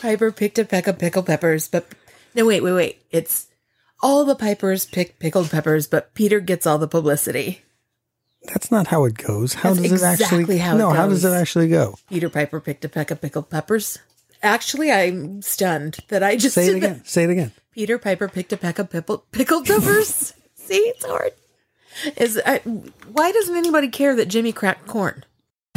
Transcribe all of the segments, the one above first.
Piper picked a peck of pickled peppers, but... No, wait. It's all the Pipers pick pickled peppers, but Peter gets all the publicity. That's not how it goes. How That's does it actually... exactly how it No, how goes. does it actually go? Peter Piper picked a peck of pickled peppers. Actually, I'm stunned that I just Say it did again. that. Say it again. Peter Piper picked a peck of pickled peppers. See, it's hard. Why doesn't anybody care that Jimmy cracked corn?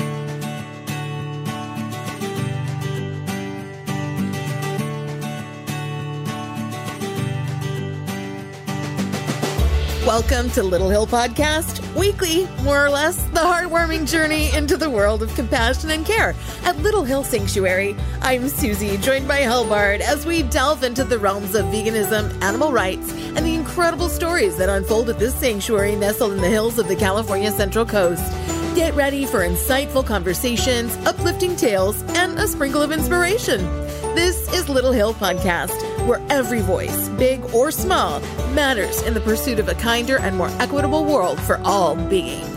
Welcome to Little Hill Podcast, weekly, more or less, the heartwarming journey into the world of compassion and care at Little Hill Sanctuary. I'm Susie, joined by Hellbard, as we delve into the realms of veganism, animal rights, and the incredible stories that unfold at this sanctuary nestled in the hills of the California Central Coast. Get ready for insightful conversations, uplifting tales, and a sprinkle of inspiration. This is Little Hill Podcast, where every voice, big or small, matters in the pursuit of a kinder and more equitable world for all beings.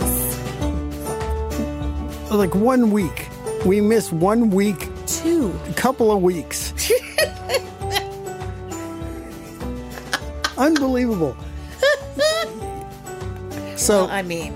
Like 1 week. We missed 1 week. A couple of weeks. Unbelievable. So, I mean,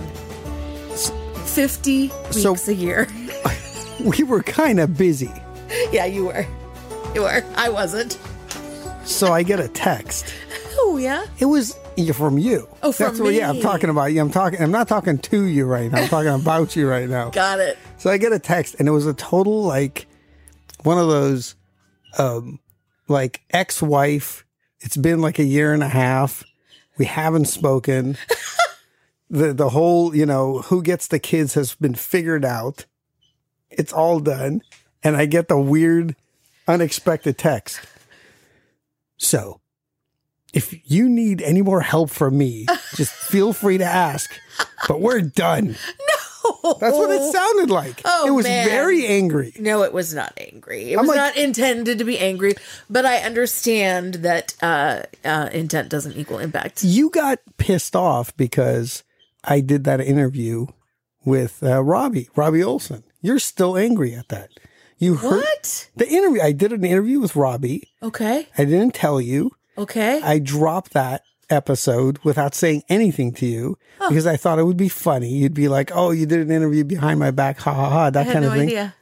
50 weeks a year. We were kind of busy. Yeah, you were. I wasn't. So I get a text. Oh, yeah? It was from you. Oh, from me. Yeah, I'm talking about you. I'm not talking to you right now. I'm talking about you right now. Got it. So I get a text, and it was a total, like, one of those, like, ex-wife. It's been like a year and a half. We haven't spoken. The whole, who gets the kids has been figured out. It's all done. And I get the weird, unexpected text. So, if you need any more help from me, just feel free to ask. But we're done. No. That's what it sounded like. Oh, it was man. very angry. No, it was not angry. It was not intended to be angry, but I understand that intent doesn't equal impact. You got pissed off because I did that interview with Robbie Olson. You're still angry at that. You heard What? the interview. I did an interview with Robbie. Okay. I didn't tell you. Okay. I dropped that episode without saying anything to you because I thought it would be funny. You'd be like, "Oh, you did an interview behind my back, ha ha ha," that kind of thing. I had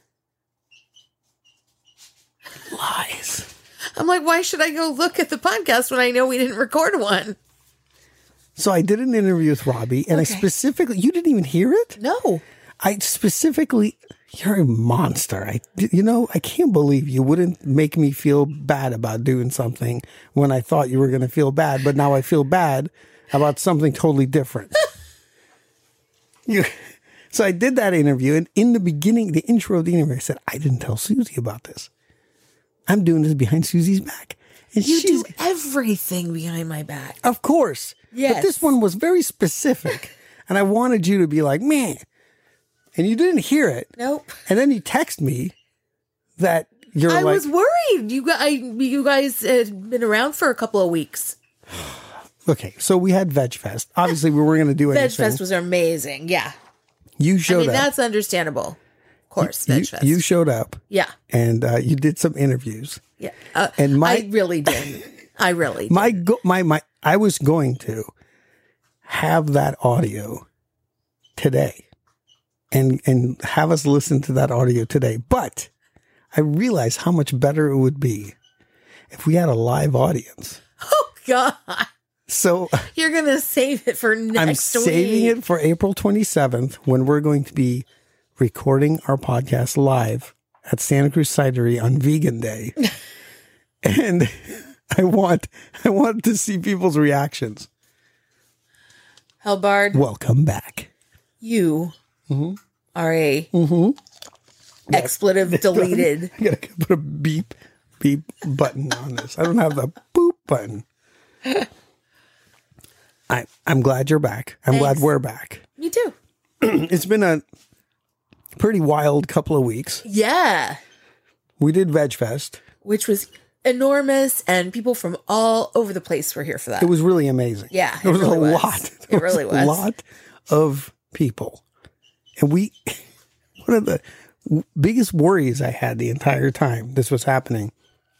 no idea. Lies. I'm like, why should I go look at the podcast when I know we didn't record one? So I did an interview with Robbie, and I specifically, you didn't even hear it? No. I specifically, you're a monster. I can't believe you wouldn't make me feel bad about doing something when I thought you were going to feel bad, but now I feel bad about something totally different. So I did that interview, and in the beginning, the intro of the interview, I said, I didn't tell Susie about this. I'm doing this behind Susie's back. And You do everything behind my back. Of course. Yes. But this one was very specific, and I wanted you to be like, man. And you didn't hear it. Nope. And then you text me that I was worried. You guys had been around for a couple of weeks. Okay, so we had Veg Fest. Obviously, we weren't going to do anything. Veg Fest was amazing. Yeah. You showed up. That's understandable. Of course, Veg Fest. You showed up. Yeah. And you did some interviews. Yeah. And I really did. I really did. I was going to have that audio today and have us listen to that audio today. But I realized how much better it would be if we had a live audience. Oh, God. So You're going to save it for next week. I'm saving it for April 27th when we're going to be recording our podcast live at Santa Cruz Cidery on Vegan Day. And I want to see people's reactions. Hellbard. Welcome back. You are a expletive deleted. I gotta put a beep button on this. I don't have the boop button. I'm glad you're back. I'm glad we're back. Me too. It's been a pretty wild couple of weeks. Yeah. We did Veg Fest. Which was enormous, and people from all over the place were here for that. It was really amazing. Yeah. There was a lot. It really was. A lot of people. And one of the biggest worries I had the entire time this was happening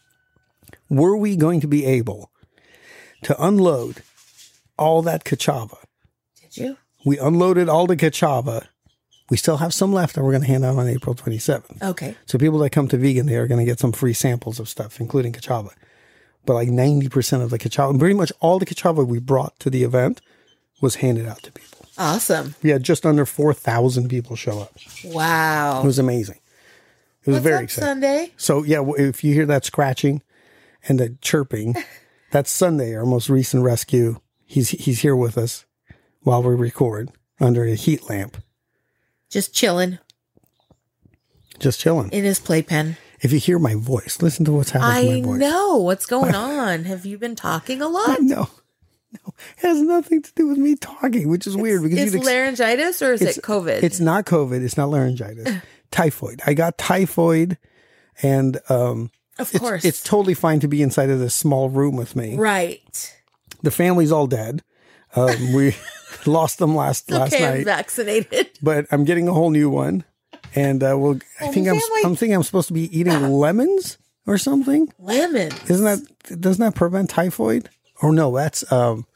were we going to be able to unload all that cachava? Did you? We unloaded all the cachava. We still have some left that we're going to hand out on April 27th. Okay. So people that come to Vegan Day are going to get some free samples of stuff, including cachava. But like 90% of the cachava, pretty much all the cachava we brought to the event was handed out to people. Awesome. We had just under 4,000 people show up. Wow. It was amazing. It was very exciting. Sunday? So yeah, if you hear that scratching and the chirping, that's Sunday, our most recent rescue. He's here with us while we record under a heat lamp. Just chilling. Just chilling. In his playpen. If you hear my voice, listen to what's happening to my voice. I know. What's going on? Have you been talking a lot? No. It has nothing to do with me talking, which is weird. Because it's laryngitis or is it COVID? It's not COVID. It's not laryngitis. Typhoid. I got typhoid and of course. It's totally fine to be inside of this small room with me. Right. The family's all dead. We lost them last night. I'm vaccinated. But I'm getting a whole new one. And I'm thinking I'm supposed to be eating lemons or something. Lemons. Doesn't that prevent typhoid? Or no, that's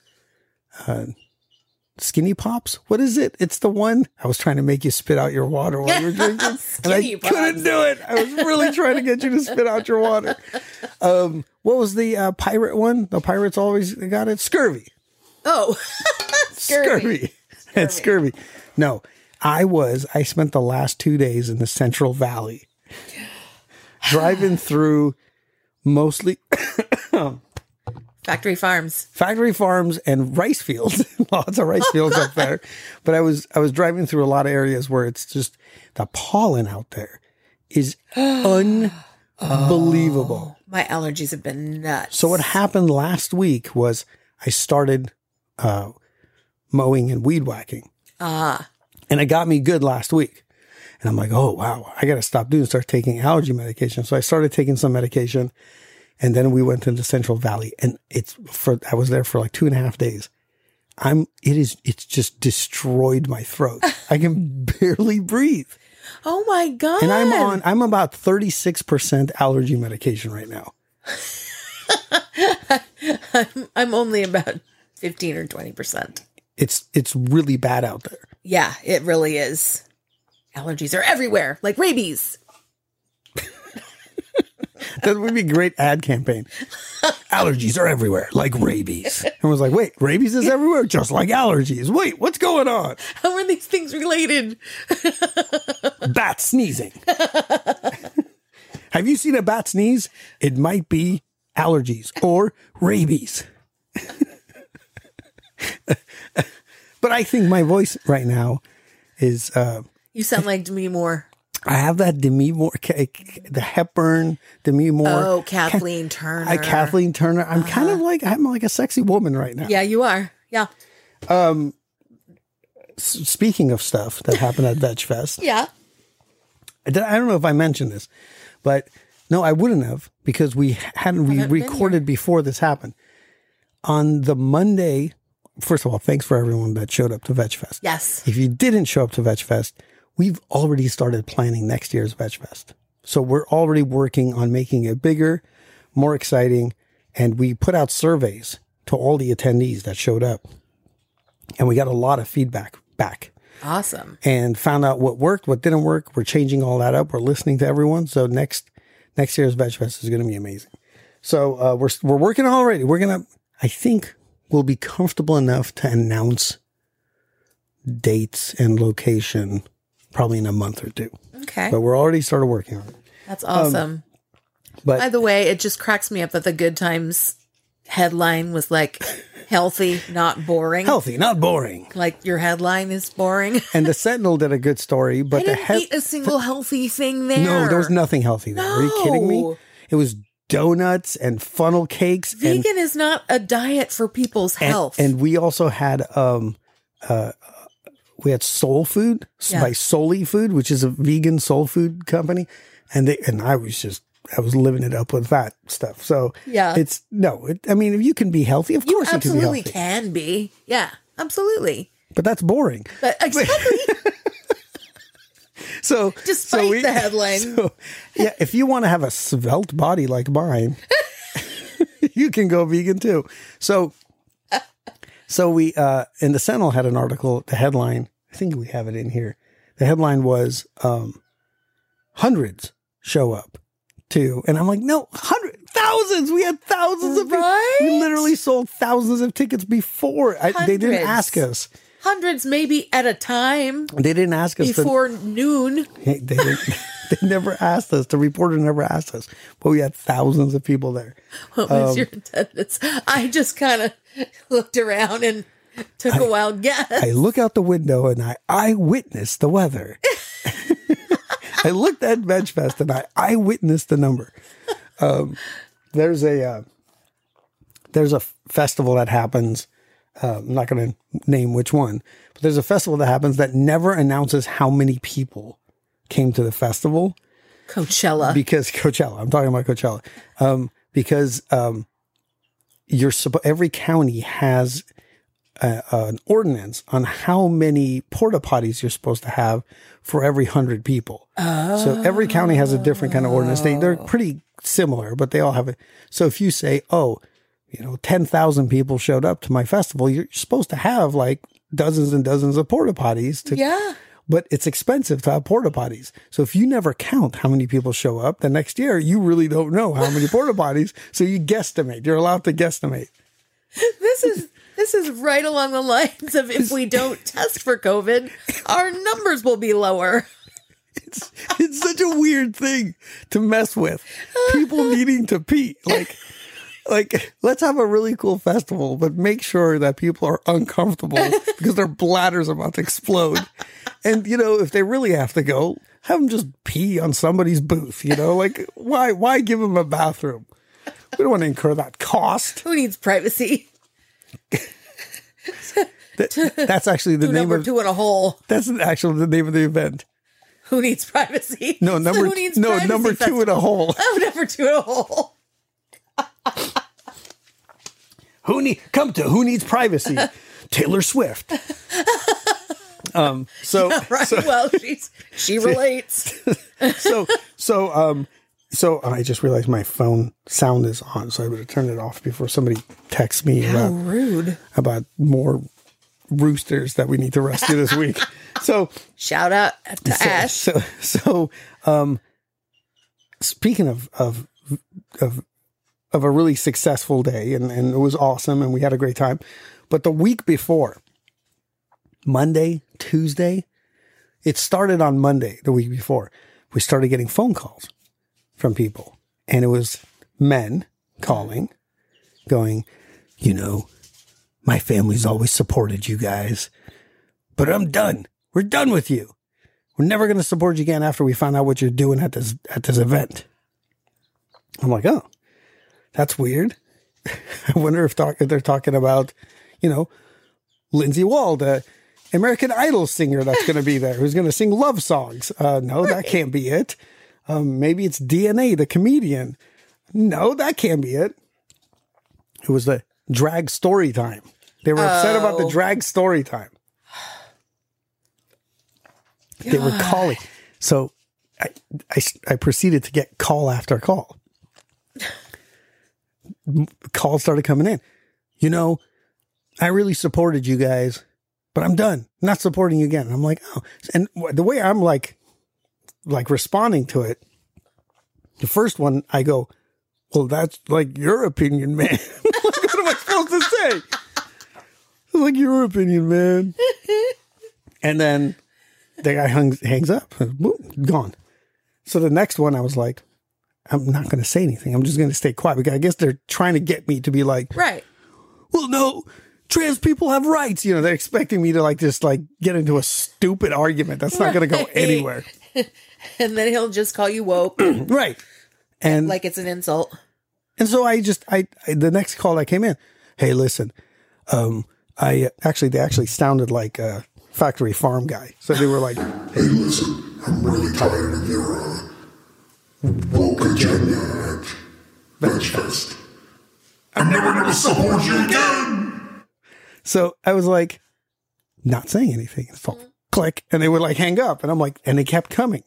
Skinny Pops. What is it? It's the one I was trying to make you spit out your water while you were drinking. And I couldn't do it. I was really trying to get you to spit out your water. What was the pirate one? The pirates always got it. Scurvy. Oh, Scurvy. It's scurvy. No, I spent the last 2 days in the Central Valley driving through mostly factory farms and rice fields. Lots of rice fields up there. But I was driving through a lot of areas where it's just the pollen out there is unbelievable. My allergies have been nuts. So what happened last week was I started mowing and weed whacking. And it got me good last week. And I'm like, oh, wow, I got to stop start taking allergy medication. So I started taking some medication. And then we went to the Central Valley, and I was there for like 2.5 days. It's just destroyed my throat. I can barely breathe. Oh my God. And I'm about 36% allergy medication right now. I'm only about 15 or 20%. It's really bad out there. Yeah, it really is. Allergies are everywhere, like rabies. That would be a great ad campaign. Allergies are everywhere, like rabies. I was like, wait, rabies is everywhere? Just like allergies. Wait, what's going on? How are these things related? Bat sneezing. Have you seen a bat sneeze? It might be allergies or rabies. But I think my voice right now is... you sound like Demi Moore. I have that Demi Moore, the Hepburn, Demi Moore. Oh, Kathleen Turner. Kathleen Turner. I'm kind of like, I'm like a sexy woman right now. Yeah, you are. Yeah. Speaking of stuff that happened at Veg Fest. Yeah. I don't know if I mentioned this, but no, I wouldn't have because we recorded before this happened. On the Monday, first of all, thanks for everyone that showed up to Veg Fest. Yes. If you didn't show up to Veg Fest, we've already started planning next year's Veg Fest. So we're already working on making it bigger, more exciting. And we put out surveys to all the attendees that showed up. And we got a lot of feedback back. Awesome. And found out what worked, what didn't work. We're changing all that up. We're listening to everyone. So next year's Veg Fest is going to be amazing. So we're working already. I think we'll be comfortable enough to announce dates and location probably in a month or two. Okay. But we're already started working on it. That's awesome. But by the way, it just cracks me up that the Good Times headline was like, healthy, not boring. Healthy, not boring. Like your headline is boring. And the Sentinel did a good story, but I didn't eat a single healthy thing there. No, there was nothing healthy there. Are you kidding me? It was donuts and funnel cakes. Vegan is not a diet for people's health. And we also had we had Soul Food by Soul Food, which is a vegan soul food company. And I was living it up with that stuff. So if you can be healthy, of course you can be healthy. Absolutely can be. Yeah, absolutely. But that's boring. But exactly. So despite the headline. So, if you want to have a svelte body like mine, you can go vegan too. So we, in the Sentinel had an article, the headline, I think we have it in here. The headline was, hundreds show up too. And I'm like, no, thousands. We had thousands of people. Right? We literally sold thousands of tickets before. They didn't ask us. Hundreds maybe at a time. They didn't ask us. Before noon. They didn't. They never asked us. The reporter never asked us. But we had thousands of people there. What was your attendance? I just kind of looked around and took a wild guess. I look out the window and I witnessed the weather. I looked at VegFest and I witnessed the number. There's a festival that happens. I'm not going to name which one, but there's a festival that happens that never announces how many people came to the festival. Coachella. Because Coachella. I'm talking about Coachella. Because every county has an ordinance on how many porta potties you're supposed to have for every 100 people. Oh. So every county has a different kind of ordinance. They're pretty similar, but they all have it. So if you say, 10,000 people showed up to my festival, you're supposed to have like dozens and dozens of porta potties. Yeah. But it's expensive to have porta potties. So if you never count how many people show up, the next year you really don't know how many porta potties. So you guesstimate. You're allowed to guesstimate. This is right along the lines of if we don't test for COVID, our numbers will be lower. It's such a weird thing to mess with. People needing to pee. Like, let's have a really cool festival, but make sure that people are uncomfortable because their bladder's about to explode. And, if they really have to go, have them just pee on somebody's booth, like why give them a bathroom? We don't want to incur that cost. Who needs privacy? That's actually the name number two in a hole. That's actually the name of the event. Who needs privacy? No, number two in a hole. Oh, number two in a hole. Who needs privacy? Taylor Swift. Yeah, right. Well, she relates. So I just realized my phone sound is on, so I better turn it off before somebody texts me about more roosters that we need to rescue this week. So shout out to Ash. So speaking of a really successful day, and it was awesome, and we had a great time. But the week before, Monday, Tuesday, it started on Monday, the week before. We started getting phone calls from people, and it was men calling, going, my family's always supported you guys, but I'm done. We're done with you. We're never going to support you again after we find out what you're doing at this event. I'm like, oh, that's weird. I wonder if they're talking about, Lindsay Wall, the American Idol singer that's going to be there, who's going to sing love songs. No, that can't be it. Maybe it's DNA, the comedian. No, that can't be it. It was the drag story time. They were upset about the drag story time. God. They were calling. So I proceeded to get call after call. Calls started coming in. I really supported you guys, but I'm done. I'm not supporting you again. And I'm like, oh. And the way I'm like responding to it, the first one, I go, well, that's like your opinion, man. What am I supposed to say? It's like your opinion, man. And then the guy hangs up. Boom, gone. So the next one, I was like, I'm not going to say anything. I'm just going to stay quiet. Because I guess they're trying to get me to be like, right. Well, no, trans people have rights. They're expecting me to just get into a stupid argument. That's not going to go anywhere. And then he'll just call you woke. Right. And like it's an insult. And so the next call that came in, hey, listen, they actually sounded like a factory farm guy. So they were like, hey, listen, I'm really tired of your woke agenda at VegFest. I'm never going to support you again. So I was like, not saying anything. It's all click. And they would hang up. And I'm like, and they kept coming.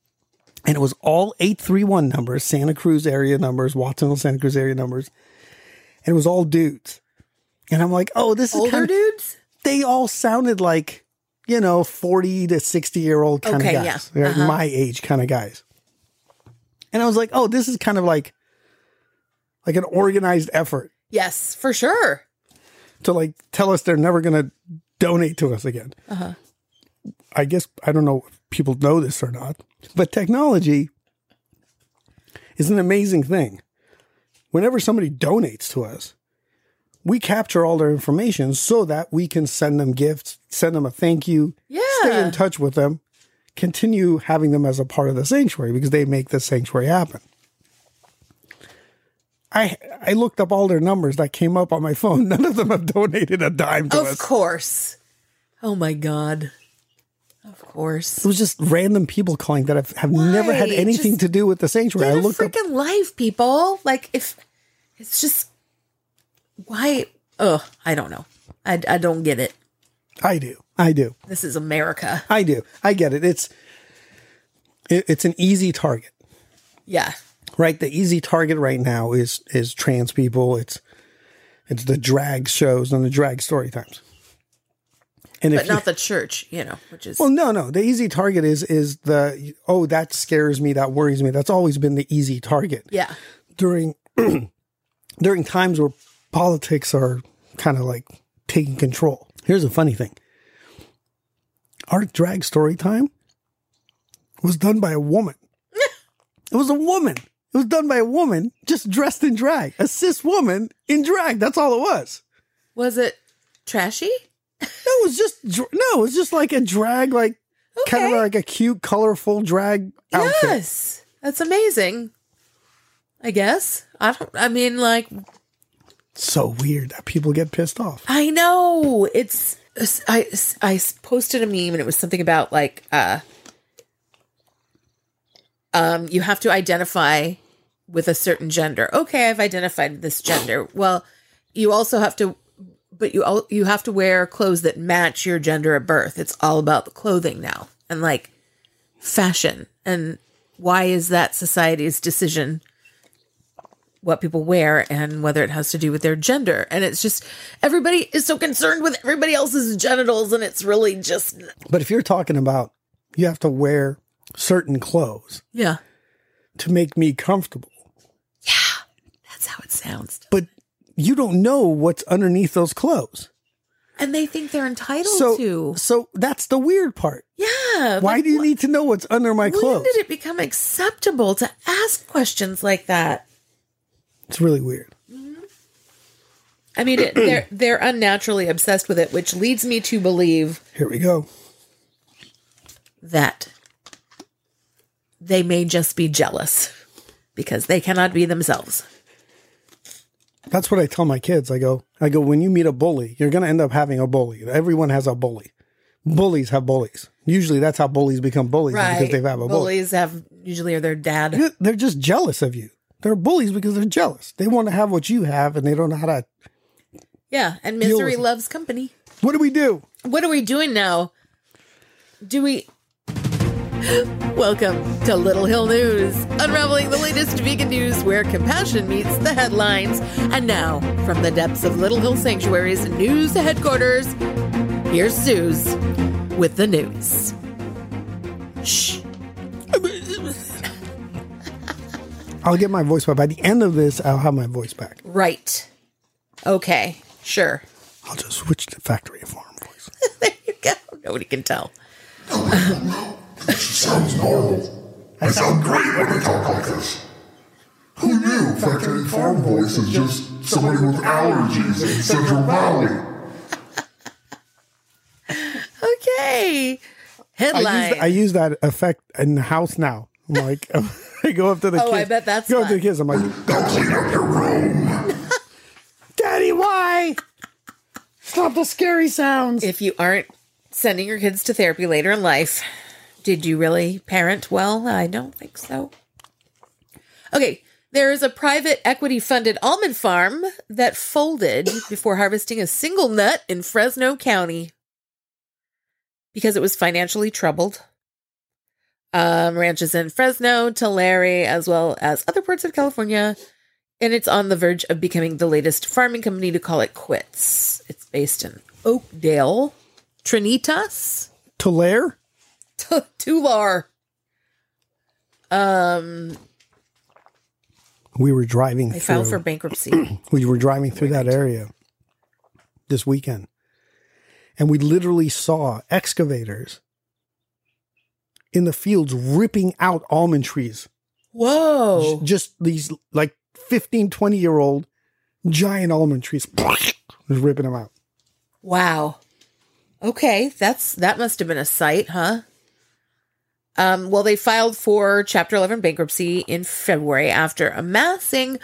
And it was all 831 numbers, Santa Cruz area numbers, Watsonville, Santa Cruz area numbers. And it was all dudes. And I'm like, oh, this is Older dudes? They all sounded like, 40 to 60-year-old kind of guys. Yeah. Like my age kind of guys. And I was like, oh, this is kind of like an organized effort. Yes, for sure. To like tell us they're never going to donate to us again. Uh-huh. I guess, I don't know if people know this or not, but technology is an amazing thing. Whenever somebody donates to us, we capture all their information so that we can send them gifts, send them a thank you, stay in touch with them, continue having them as a part of the sanctuary because they make the sanctuary happen. I looked up all their numbers that came up on my phone. None of them have donated a dime to us. Of course. Oh my God. Of course. It was just random people calling that have never had anything to do with the sanctuary. I looked freaking life, people. Like, if it's just why? Oh, I don't know. I don't get it. I do. This is America. I do. I get it. It's an easy target. Yeah. Right. The easy target right now is trans people. It's the drag shows and the drag story times. But not the church, which is... Well, no. The easy target is that scares me, that worries me. That's always been the easy target. Yeah. During times where politics are kind of like taking control. Here's a funny thing. Our drag story time was done by a woman. It was a woman. It was done by a woman just dressed in drag. A cis woman in drag. That's all it was. Was it trashy? It was just like a drag, like kind of like a cute, colorful drag outfit. Yes. That's amazing. I guess. So weird that people get pissed off. I know. I posted a meme and it was something about like, you have to identify with a certain gender. Okay, I've identified this gender. Well, you also have to, but you have to wear clothes that match your gender at birth. It's all about the clothing now and like fashion. And why is that society's decision what people wear and whether it has to do with their gender? And it's just, everybody is so concerned with everybody else's genitals and it's really just... But if you're talking about, you have to wear certain clothes. Yeah. To make me comfortable. Yeah. That's how it sounds. But you don't know what's underneath those clothes. And they think they're entitled to. So that's the weird part. Yeah. Why do you need to know what's under my clothes? When did it become acceptable to ask questions like that? It's really weird. Mm-hmm. I mean, they're unnaturally obsessed with it, which leads me to believe... Here we go. That they may just be jealous because they cannot be themselves. That's what I tell my kids. I go, when you meet a bully, you're going to end up having a bully. Everyone has a bully. Bullies have bullies. Usually that's how bullies become bullies, right? Because they have a bully. Bullies usually are their dad. They're just jealous of you. They're bullies because they're jealous. They want to have what you have and they don't know how to. Yeah. And misery loves company. What do we do? What are we doing now? Welcome to Little Hill News, unraveling the latest vegan news where compassion meets the headlines. And now, from the depths of Little Hill Sanctuary's news headquarters, here's Suze with the news. Shh. I'll get my voice back. By the end of this, I'll have my voice back. Right. Okay. Sure. I'll just switch to factory farm voice. There you go. Nobody can tell. She sounds normal. I sound great when I talk like this. Who knew factory farm voice is just somebody with allergies in Central Valley? Okay. Headline. I use that effect in the house now. I'm like, I go up to the kids. Oh, I bet that's Go up to the kids. I'm like, go clean up your room. Daddy, why? Stop the scary sounds. If you aren't sending your kids to therapy later in life, did you really parent well? I don't think so. Okay. There is a private equity-funded almond farm that folded before harvesting a single nut in Fresno County because it was financially troubled. Ranches in Fresno, Tulare, as well as other parts of California And it's on the verge of becoming the latest farming company to call it quits. It's based in Oakdale, Trinitas, Tulare? Tular. We were driving They through. filed for bankruptcy. We were driving through that area this weekend. And we literally saw excavators in the fields ripping out almond trees. Whoa. Just these like 15, 20-year-old giant almond trees. Just ripping them out. Wow. Okay, that must have been a sight, huh? Well, they filed for Chapter 11 bankruptcy in February after amassing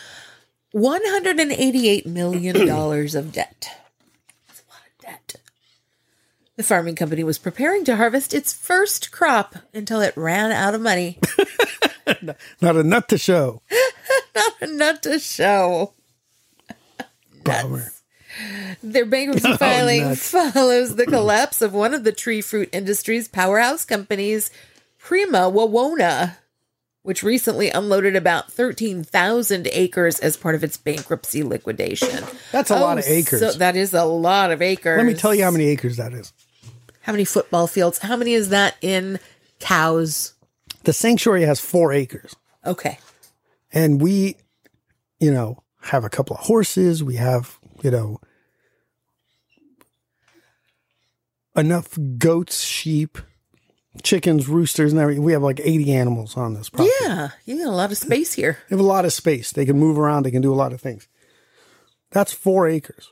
$188 million of debt. That's a lot of debt. The farming company was preparing to harvest its first crop until it ran out of money. Not a nut to show. Not a nut to show. Bummer. Their bankruptcy filing follows the collapse of one of the tree fruit industry's powerhouse companies, Prima Wawona, which recently unloaded about 13,000 acres as part of its bankruptcy liquidation. That's a lot of acres. So that is a lot of acres. Let me tell you how many acres that is. How many football fields? How many is that in cows? The sanctuary has 4 acres. Okay. And we, have a couple of horses. We have, enough goats, sheep, chickens, roosters, and everything. We have like 80 animals on this property. Yeah. You got a lot of space here. They have a lot of space. They can move around. They can do a lot of things. That's 4 acres.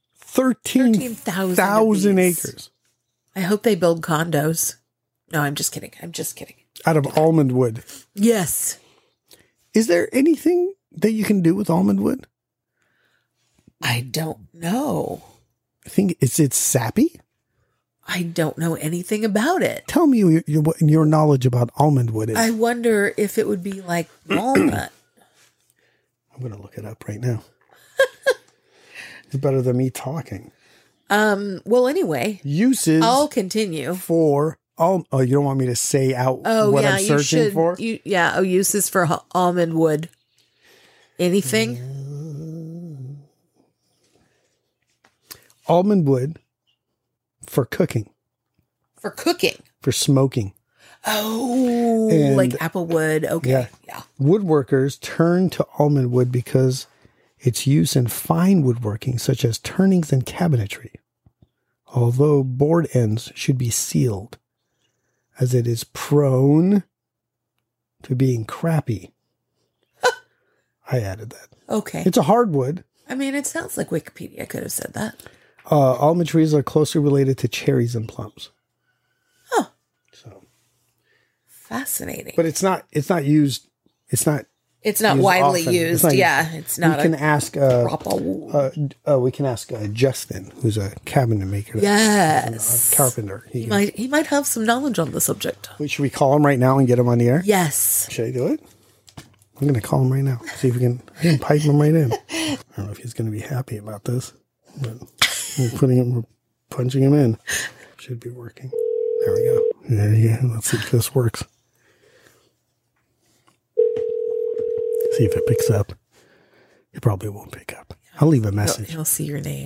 13,000 acres. I hope they build condos. No, I'm just kidding. Out of almond wood. Yes. Is there anything that you can do with almond wood? I don't know. I think it's sappy. I don't know anything about it. Tell me what your knowledge about almond wood is. I wonder if it would be like walnut. I'm going to look it up right now. It's better than me talking. Well, anyway. Uses. I'll continue. For you don't want me to say out what I'm searching for? Uses for almond wood. Anything? Almond wood for cooking. For cooking. For smoking. Oh, And- like apple wood. Okay. Yeah. Woodworkers turn to almond wood because its use in fine woodworking, such as turnings and cabinetry. Although board ends should be sealed, as it is prone to being crappy. I added that. Okay. It's a hardwood. I mean, it sounds like Wikipedia could have said that. Almond trees are closely related to cherries and plums. Huh. So, Fascinating. but it's not used. It's not. It's not used widely often. used. It's not Yeah. It's not we can ask. crop of wood. We can ask Justin, who's a cabinet maker. Yes. A carpenter. He might have some knowledge on the subject. Should we call him right now and get him on the air? Yes. Should I do it? I'm going to call him right now. See if we can pipe him right in. I don't know if he's going to be happy about this, but we're punching him in. Should be working. There we go. There you go. Let's see if this works. See if it picks up. It probably won't pick up. I'll leave a message. He'll see your name.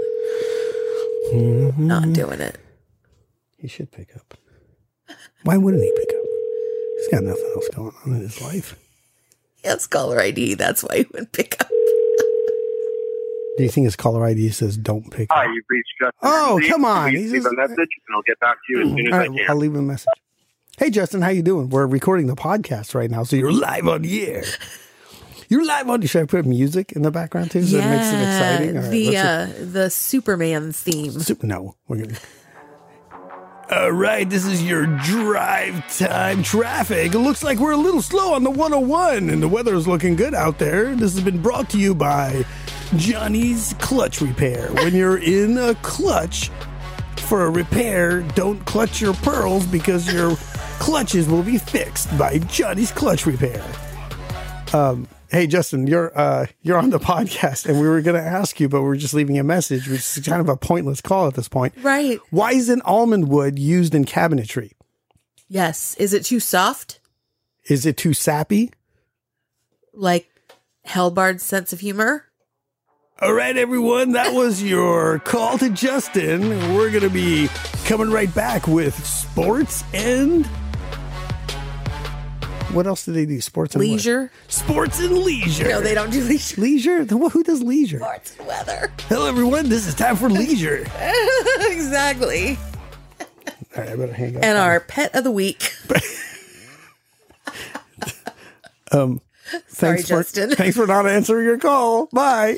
Not doing it. He should pick up. Why wouldn't he pick up? He's got nothing else going on in his life. He has caller ID. That's why he wouldn't pick up. Do you think his caller ID says don't pick up? Hi, you've reached Justin. Oh, Please come on. leave a message, and I'll get back to you as soon as All I right, can. I'll leave him a message. Hey, Justin, how you doing? We're recording the podcast right now, so you're live on the air. You're live on the Should I put music in the background, too, so it makes it exciting? All right, the Superman theme. no, we're going to... All right, this is your drive time traffic. It looks like we're a little slow on the 101, and the weather is looking good out there. This has been brought to you by Johnny's Clutch Repair. When you're in a clutch for a repair, don't clutch your pearls because your clutches will be fixed by Johnny's Clutch Repair. Hey, Justin, you're on the podcast, and we were going to ask you, but we're just leaving a message, which is kind of a pointless call at this point. Right. Why isn't almond wood used in cabinetry? Yes. Is it too soft? Is it too sappy? Like Hellbard's sense of humor. All right, everyone, that was your call to Justin. We're going to be coming right back with sports and... What else do they do? Sports and Leisure. What? Sports and leisure. No, they don't do leisure. Leisure? Who does leisure? Sports and weather. Hello, everyone. This is time for leisure. Exactly. All right, I better hang up. And our pet of the week. Sorry, Justin. Thanks for not answering your call. Bye.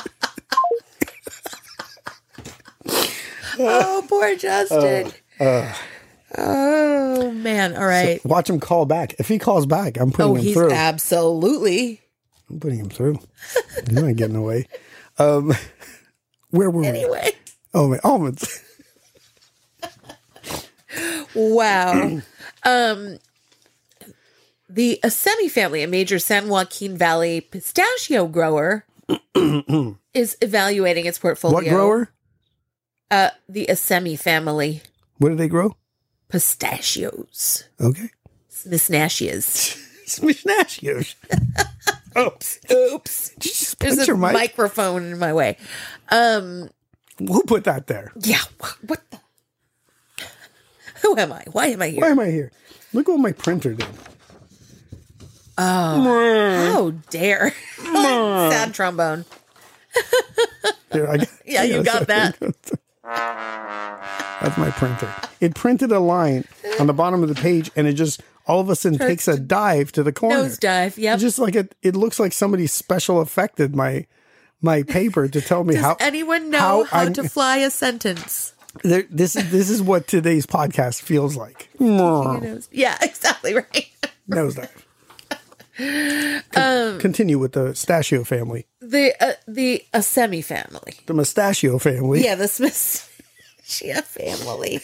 Oh, poor Justin. Oh, man. All right. So watch him call back. If he calls back, I'm putting him he's through. Absolutely. I'm putting him through. He's not getting away. Where were we? Anyway. Oh, my almonds. Wow. The Assemi family, a major San Joaquin Valley pistachio grower, is evaluating its portfolio. What grower? The Assemi family. What do they grow? Pistachios. Okay. Smishnashias. Smishnashios. Oops. Oops. Did you just There's punch a your mic? microphone in my way. Who put that there? Yeah. What the? Who am I? Why am I here? Why am I here? Look what my printer did. Oh, how dare. Sad trombone. Here, Yeah, you got that. That's my printer. It printed a line on the bottom of the page, and it just all of a sudden takes a dive to the corner. Nosedive, yep. It's just like it looks like somebody special affected my paper to tell me Does anyone know how to fly a sentence? This is what today's podcast feels like. Yeah, exactly right. Nosedive. Continue with the Stachio family. The Assemi family. The Mustachio family. Yeah, the Smithsonian family.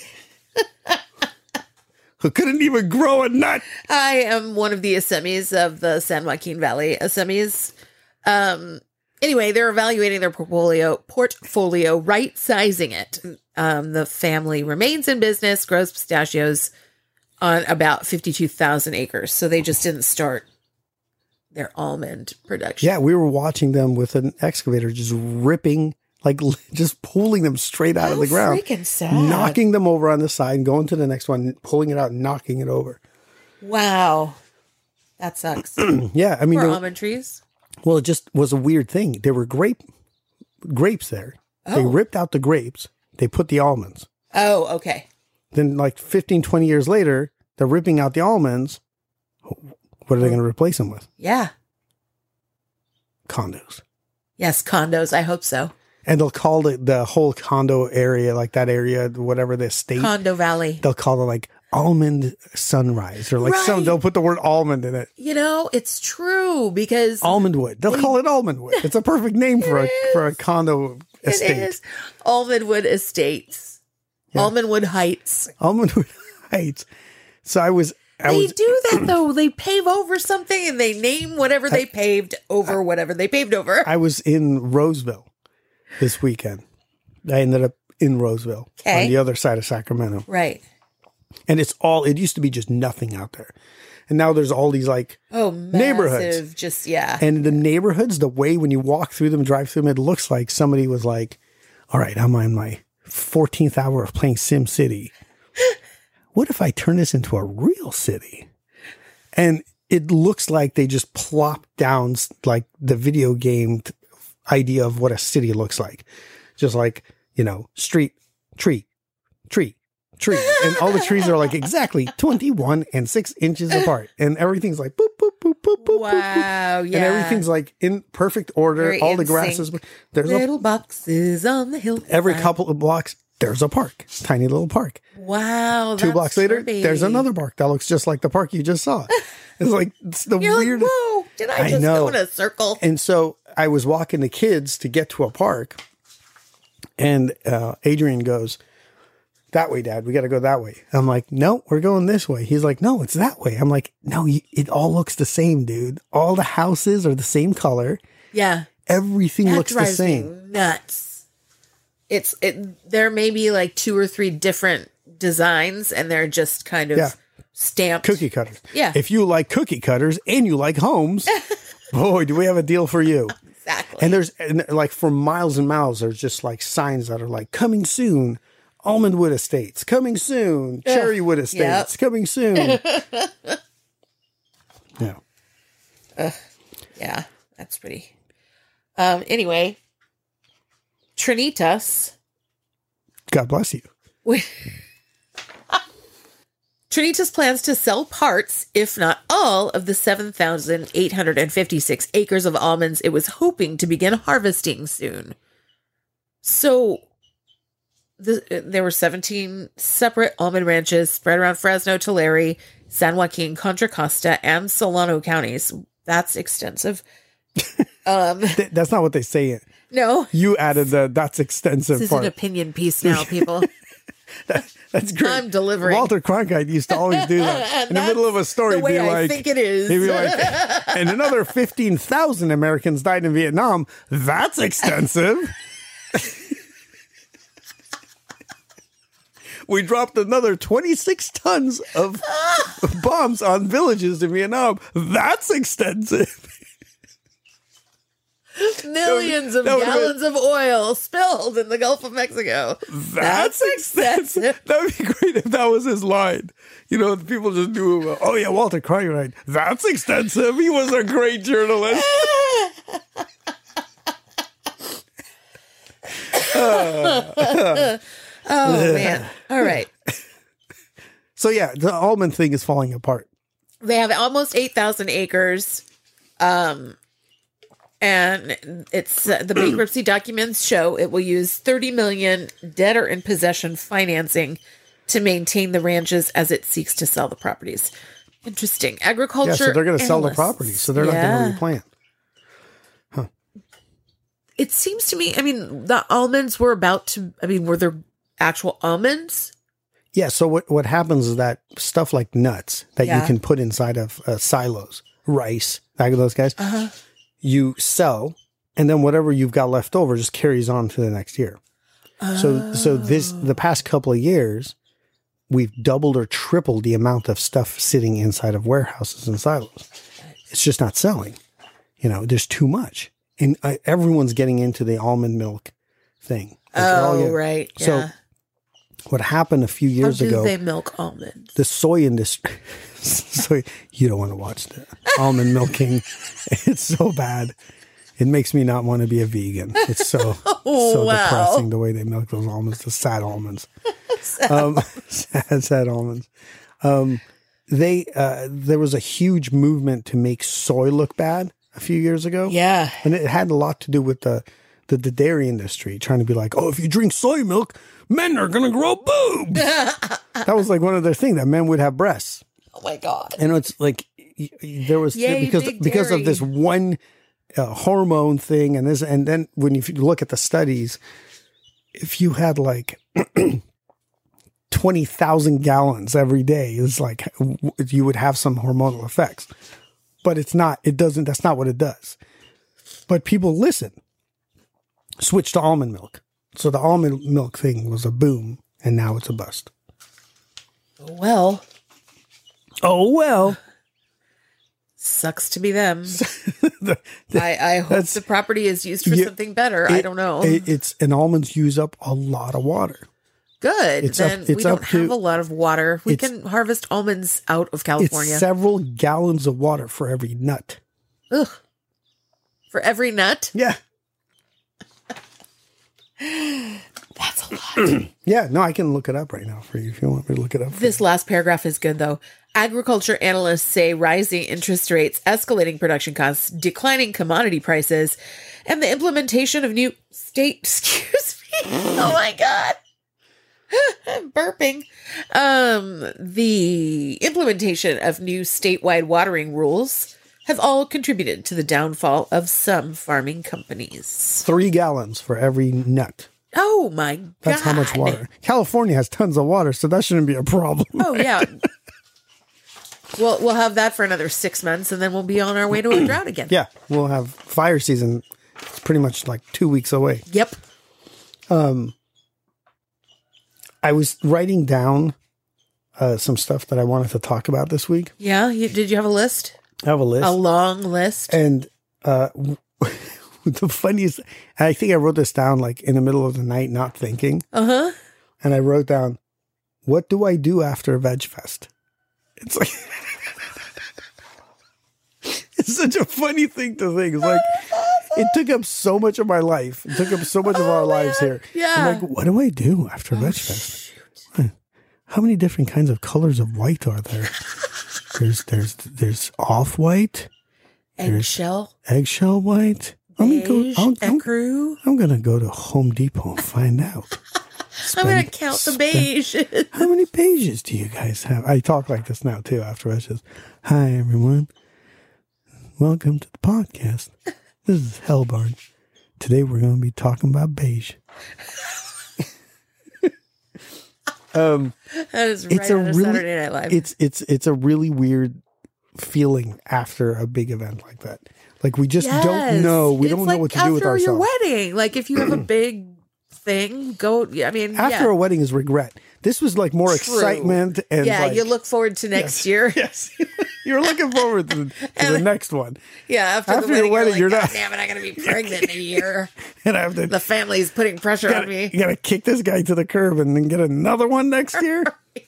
Who couldn't even grow a nut. I am one of the Assemis of the San Joaquin Valley Assemis. Anyway, they're evaluating their portfolio, right-sizing it. The family remains in business, grows pistachios on about 52,000 acres. So they just didn't start their almond production. Yeah, we were watching them with an excavator just ripping, like just pulling them straight out of the ground. Freaking sad. Knocking them over on the side and going to the next one, pulling it out and knocking it over. Wow. That sucks. Yeah, I mean, For almond trees? Well, it just was a weird thing. There were grapes there. Oh. They ripped out the grapes. They put the almonds. Oh, okay. Then like 15, 20 years later, they're ripping out the almonds. What are they going to replace them with? Yeah. Condos. Yes, condos. I hope so. And they'll call the whole condo area, like that area, whatever the estate. Condo Valley. They'll call it like Almond Sunrise or like Right. they'll put the word almond in it. You know, it's true because Almondwood. They'll call it Almondwood. It's a perfect name for a condo estate. it is Almondwood Estates. Yeah. Almondwood Heights. Almondwood Heights. So They do that though. They pave over something and they name whatever they paved over whatever they paved over. I was in Roseville this weekend. I ended up in Roseville on the other side of Sacramento. Right. And it used to be just nothing out there. And now there's all these like neighborhoods. Just, yeah. And the neighborhoods, the way when you walk through them, drive through them, it looks like somebody was like, all right, I'm on my 14th hour of playing Sim City. What if I turn this into a real city? And it looks like they just plopped down like the video game idea of what a city looks like. Just like, street, tree. And all the trees are like exactly 21 and 6 inches apart. And everything's like boop, boop, boop, boop, boop. Wow, boop. yeah. And everything's like in perfect order. Very all the in grasses. sync. There's Little boxes on the hill. every couple of blocks, there's a park. Tiny little park. Wow. 2 blocks later, trippy. there's another park that looks just like the park you just saw. It's like, it's the You're weird. like, whoa, did I just go in a circle? And so I was walking the kids to get to a park, and Adrian goes, that way, Dad, we got to go that way. I'm like, no, we're going this way. He's like, no, it's that way. I'm like, no, it all looks the same, dude. All the houses are the same color. Yeah. Everything That looks the drives same. me nuts. There may be like 2 or 3 different designs and they're just kind of stamped. Cookie cutters. Yeah. If you like cookie cutters and you like homes, boy, do we have a deal for you. Exactly. And like for miles and miles, there's just like signs that are like coming soon, Almondwood Estates, coming soon, Cherrywood Estates, coming soon. Yeah. Yeah, that's pretty. Anyway, Trinitas. God bless you. Trinitas plans to sell parts, if not all, of the 7,856 acres of almonds it was hoping to begin harvesting soon. So, there were 17 separate almond ranches spread around Fresno, Tulare, San Joaquin, Contra Costa, and Solano counties. That's extensive. That's not what they say. No. You added that's extensive This is part. an opinion piece now, people. That's great. I'm delivering. Walter Cronkite used to always do that. In the middle of a story, the way be I like, think it is. He'd be like, and another 15,000 Americans died in Vietnam. That's extensive. We dropped another 26 tons of bombs on villages in Vietnam. That's extensive. Millions of that would've gallons of oil spilled in the Gulf of Mexico. That's extensive. That would be great if that was his line. You know, people just do, oh yeah, Walter Cronkite. That's extensive. He was a great journalist. Oh, man. All right. So yeah, the almond thing is falling apart. They have almost 8,000 acres. And it's the bankruptcy documents show it will use $30 million debtor in possession financing to maintain the ranches as it seeks to sell the properties. Interesting. Agriculture. Yeah, so they're going to sell the analysts. properties, so they're not going to replant. It seems to me, I mean, the almonds were were there actual almonds? Yeah, so what happens is that stuff like nuts that you can put inside of silos, rice, like those guys, you sell, and then whatever you've got left over just carries on to the next year. So the past couple of years, we've doubled or tripled the amount of stuff sitting inside of warehouses and silos. It's just not selling. You know, there's too much. And everyone's getting into the almond milk thing. Right. Yeah. So what happened a few years How do ago, they milk almonds? the soy industry, so you don't want to watch the almond milking. It's so bad. It makes me not want to be a vegan. It's so depressing the way they milk those almonds, the sad almonds. sad almonds. There was a huge movement to make soy look bad a few years ago. Yeah. And it had a lot to do with the dairy industry trying to be like, oh, if you drink soy milk, men are going to grow boobs. That was like one of their things, that men would have breasts. Oh my God. And it's like, there was, Yay, because of this one hormone thing and then when you look at the studies, if you had like 20,000 gallons every day, it's like you would have some hormonal effects. But that's not what it does. But people listen. Switch to almond milk. So the almond milk thing was a boom, and now it's a bust. Well. Oh, well. Sucks to be them. I hope the property is used for something better. I don't know. And almonds use up a lot of water. Good. We don't have a lot of water. We can harvest almonds out of California. It's several gallons of water for every nut. Ugh. For every nut? Yeah. That's a lot. Yeah, no, I can look it up right now for you if you want me to look it up. This last paragraph is good, though. Agriculture analysts say rising interest rates, escalating production costs, declining commodity prices, and the implementation of new state... Excuse me. Oh, my God. I'm burping. The implementation of new statewide watering rules have all contributed to the downfall of some farming companies. 3 gallons for every nut. Oh my God. That's how much water. California has tons of water, so that shouldn't be a problem. Oh, yeah. We'll have that for another 6 months, and then we'll be on our way to a drought again. Yeah, we'll have fire season. It's pretty much like 2 weeks away. Yep. I was writing down some stuff that I wanted to talk about this week. Yeah? Did you have a list? I have a list. A long list? And The funniest, I think I wrote this down like in the middle of the night, not thinking. Uh-huh. And I wrote down, what do I do after a veg fest? It's like, it's such a funny thing to think. It's like, it took up so much of my life. It took up so much of our lives here. Yeah. I'm like, what do I do after veg fest? How many different kinds of colors of white are there? There's off-white. Eggshell. Eggshell white. Beige. Ecru. I'm going to go to Home Depot and find out. I'm going to count the beige. How many pages do you guys have? I talk like this now, too, after I says, hi, everyone. Welcome to the podcast. This is Hellbarn. Today, we're going to be talking about beige. That is right out of Saturday Night Live. It's a really weird feeling after a big event like that. Like, we just don't know. We don't know what to do with ourselves. After your wedding. Like, if you have a big thing, go. I mean, after a wedding is regret. This was like more excitement. And you look forward to next year. Yes. You're looking forward to the next one. Yeah. After your wedding, you're not. Damn it, I'm going to be pregnant in a year. And I have to. The family's putting pressure on me. You got to kick this guy to the curb and then get another one next year.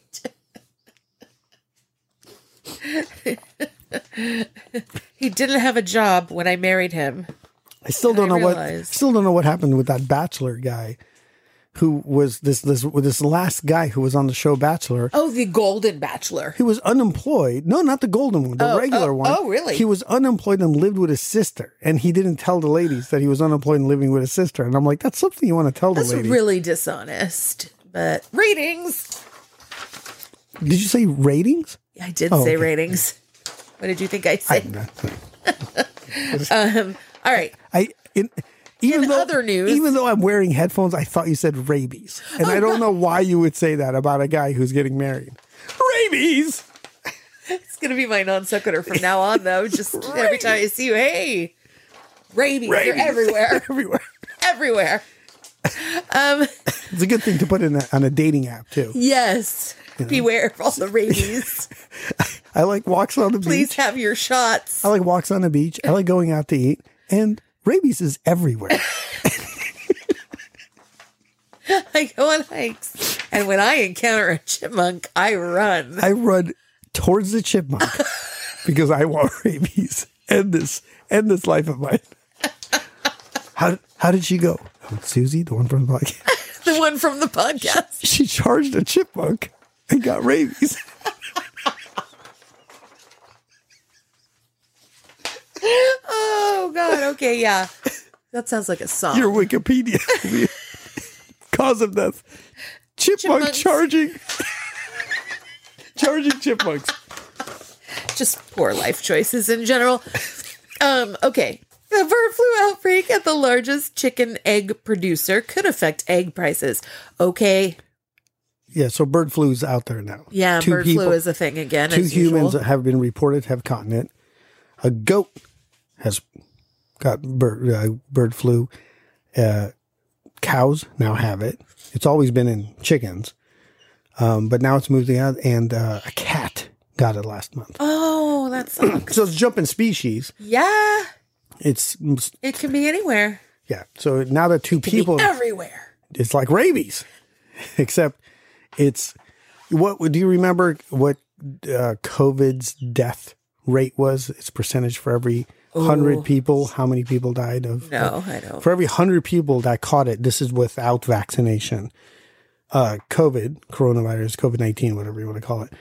He didn't have a job when I married him. I still don't know what happened with that Bachelor guy, who was this last guy who was on the show Bachelor. Oh, the Golden Bachelor. He was unemployed. No, not the golden one, the regular one. Oh, really? He was unemployed and lived with his sister, and he didn't tell the ladies that he was unemployed and living with his sister. And I'm like, that's something you want to tell the ladies. That's really dishonest. But ratings. Did you say ratings? I did say ratings. What did you think I said? All right. In other news, even though I'm wearing headphones, I thought you said rabies. And I don't know why you would say that about a guy who's getting married. Rabies! It's going to be my non sequitur from now on, though. Just every time I see you, hey, rabies. They're everywhere. Everywhere. It's a good thing to put on a dating app, too. Yes. Beware of all the rabies. I like walks on the beach. Please have your shots. I like walks on the beach. I like going out to eat. And rabies is everywhere. I go on hikes. And when I encounter a chipmunk, I run. I run towards the chipmunk because I want rabies. End this life of mine. How did she go? Oh, Susie, the one from the podcast. The one from the podcast. She charged a chipmunk and got rabies. Oh, God. Okay, yeah. That sounds like a song. Your Wikipedia. Cause of death. Chipmunk charging chipmunks. Just poor life choices in general. Okay. A bird flu outbreak at the largest chicken egg producer could affect egg prices. Okay. Yeah, so bird flu is out there now. Yeah, bird flu is a thing again. Two humans have been reported have gotten it. A goat has got bird flu. Cows now have it. It's always been in chickens, but now it's moved out. And a cat got it last month. Oh, that sucks. So it's jumping species. Yeah, it can be anywhere. Yeah. So now that two people everywhere, it's like rabies, except it's what? Do you remember what COVID's death rate was? Its percentage for every 100 people, how many people died of? No, I don't. For every 100 people that caught it, this is without vaccination. COVID, coronavirus, COVID-19, whatever you want to call it.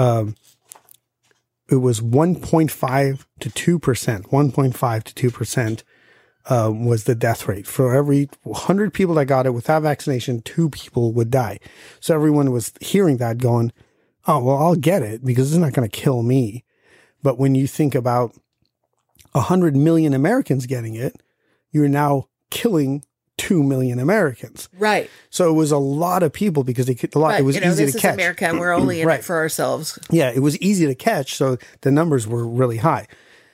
It was 1.5 to 2%. 1.5 to 2% was the death rate. For every 100 people that got it without vaccination, 2 people would die. So everyone was hearing that going, oh, well, I'll get it because it's not going to kill me. But when you think about 100 million Americans getting it, you're now killing 2 million Americans. Right. So it was a lot of people because it was easy to catch. This is America and we're only in it for ourselves. Yeah, it was easy to catch. So the numbers were really high.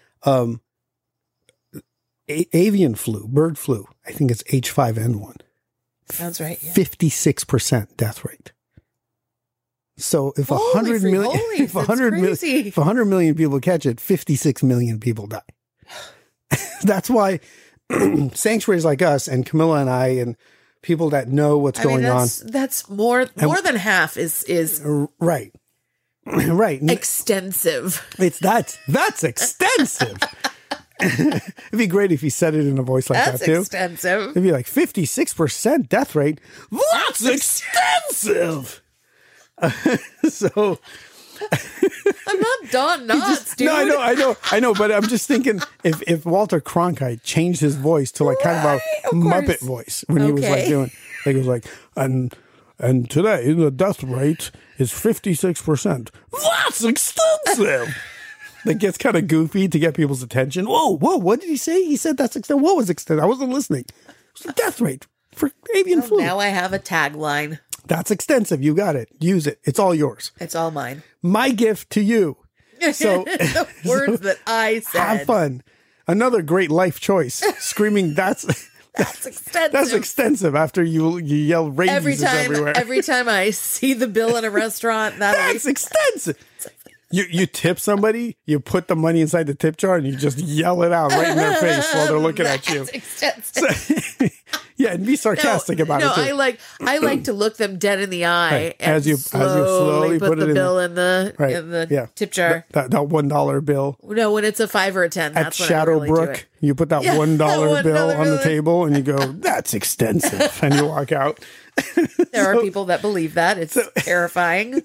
Avian flu, bird flu, I think it's H5N1. That's right. Yeah. 56% death rate. So if 100 million people catch it, 56 million people die. That's why sanctuaries like us and Camilla and I and people that know what's going on. That's more than half is Right. Right. extensive. That's extensive. It'd be great if he said it in a voice like That's that too. extensive. It'd be like 56% death rate. That's extensive. So I'm not Don Knotts, dude. no, I know, but I'm just thinking if Walter Cronkite changed his voice to like kind of a Of Muppet course. voice when he was like Okay. doing, like it was like, and today the death rate is 56%. That's extensive. That gets kind of goofy to get people's attention. Whoa, what did he say? He said that's extensive. What was extensive? I wasn't listening. It was the death rate for avian flu. Now I have a tagline. That's extensive. You got it. Use it. It's all yours. It's all mine. My gift to you. So The words that I said. have fun. Another great life choice. Screaming, that's Extensive. that's extensive after you yell rabies everywhere. Every time I see the bill in a restaurant, That's extensive. You tip somebody, you put the money inside the tip jar and you just yell it out right in their face while they're looking at you. That's extensive. Yeah, and be sarcastic about it too. I like to look them dead in the eye Right. and As you slowly put put the it in bill in the tip jar. That $1 bill. No, when it's a 5 or a 10, At that's when I really do Shadowbrook, it. you put that Yeah, $1 $1 bill on the bill. table and you go, that's extensive. And you walk out. There are people that believe that. It's terrifying.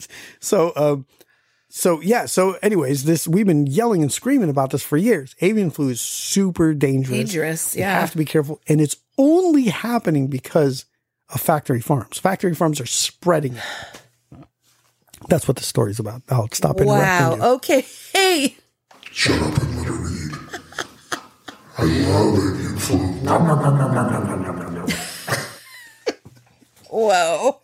So anyways, we've been yelling and screaming about this for years. Avian flu is super dangerous. Dangerous, You yeah. have to be careful. And it's only happening because of factory farms. Factory farms are spreading it. That's what the story's about. I'll stop interrupting Wow. you. Okay. Hey. Shut up and let her read. I love avian flu. Nom, nom, nom, nom, nom, nom, nom, nom, nom, nom. Whoa.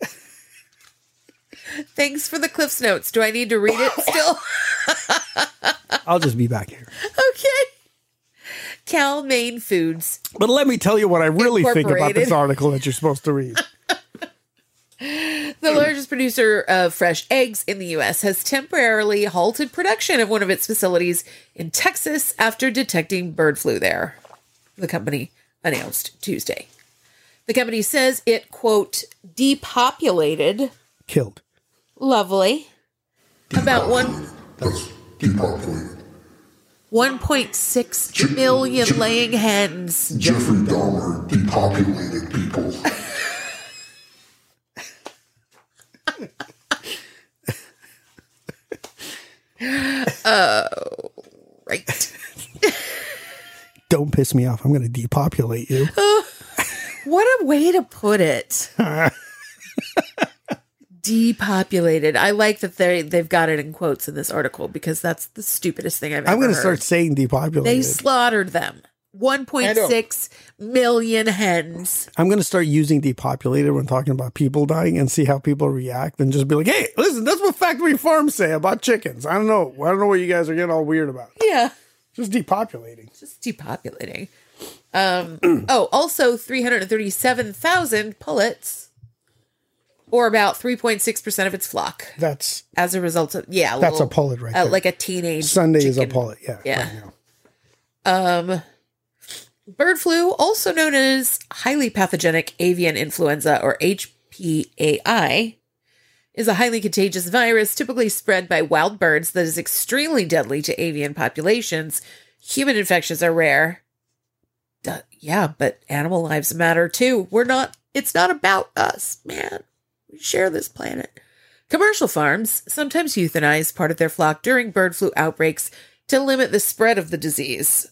Thanks for the Cliff's Notes. Do I need to read it still? I'll just be back here. Okay. Cal Maine Foods. But let me tell you what I really think about this Incorporated. article that you're supposed to read. The largest producer of fresh eggs in the U.S. has temporarily halted production of one of its facilities in Texas after detecting bird flu there, the company announced Tuesday. The company says it, quote, depopulated, Killed. lovely, about That's depopulated. 1.6 million laying hens. Jeffrey Dahmer depopulated people. Right. Don't piss me off. I'm going to depopulate you. What a way to put it. Depopulated. I like that they've got it in quotes in this article because that's the stupidest thing I've ever I'm going to heard. start saying depopulated. They slaughtered them. 1.6 million hens. I'm going to start using depopulated when talking about people dying and see how people react and just be like, hey, listen, that's what factory farms say about chickens. I don't know what you guys are getting all weird about. Yeah. Just depopulating. Just depopulating. Also 337,000 pullets, or about 3.6% of its flock. That's As a result of, That's a pullet right there. like a teenage Sunday is a chicken. pullet. Yeah. Yeah. Right now. Bird flu, also known as highly pathogenic avian influenza or HPAI, is a highly contagious virus typically spread by wild birds that is extremely deadly to avian populations. Human infections are rare. Yeah, but animal lives matter too. It's not about us, man. We share this planet. Commercial farms sometimes euthanize part of their flock during bird flu outbreaks to limit the spread of the disease.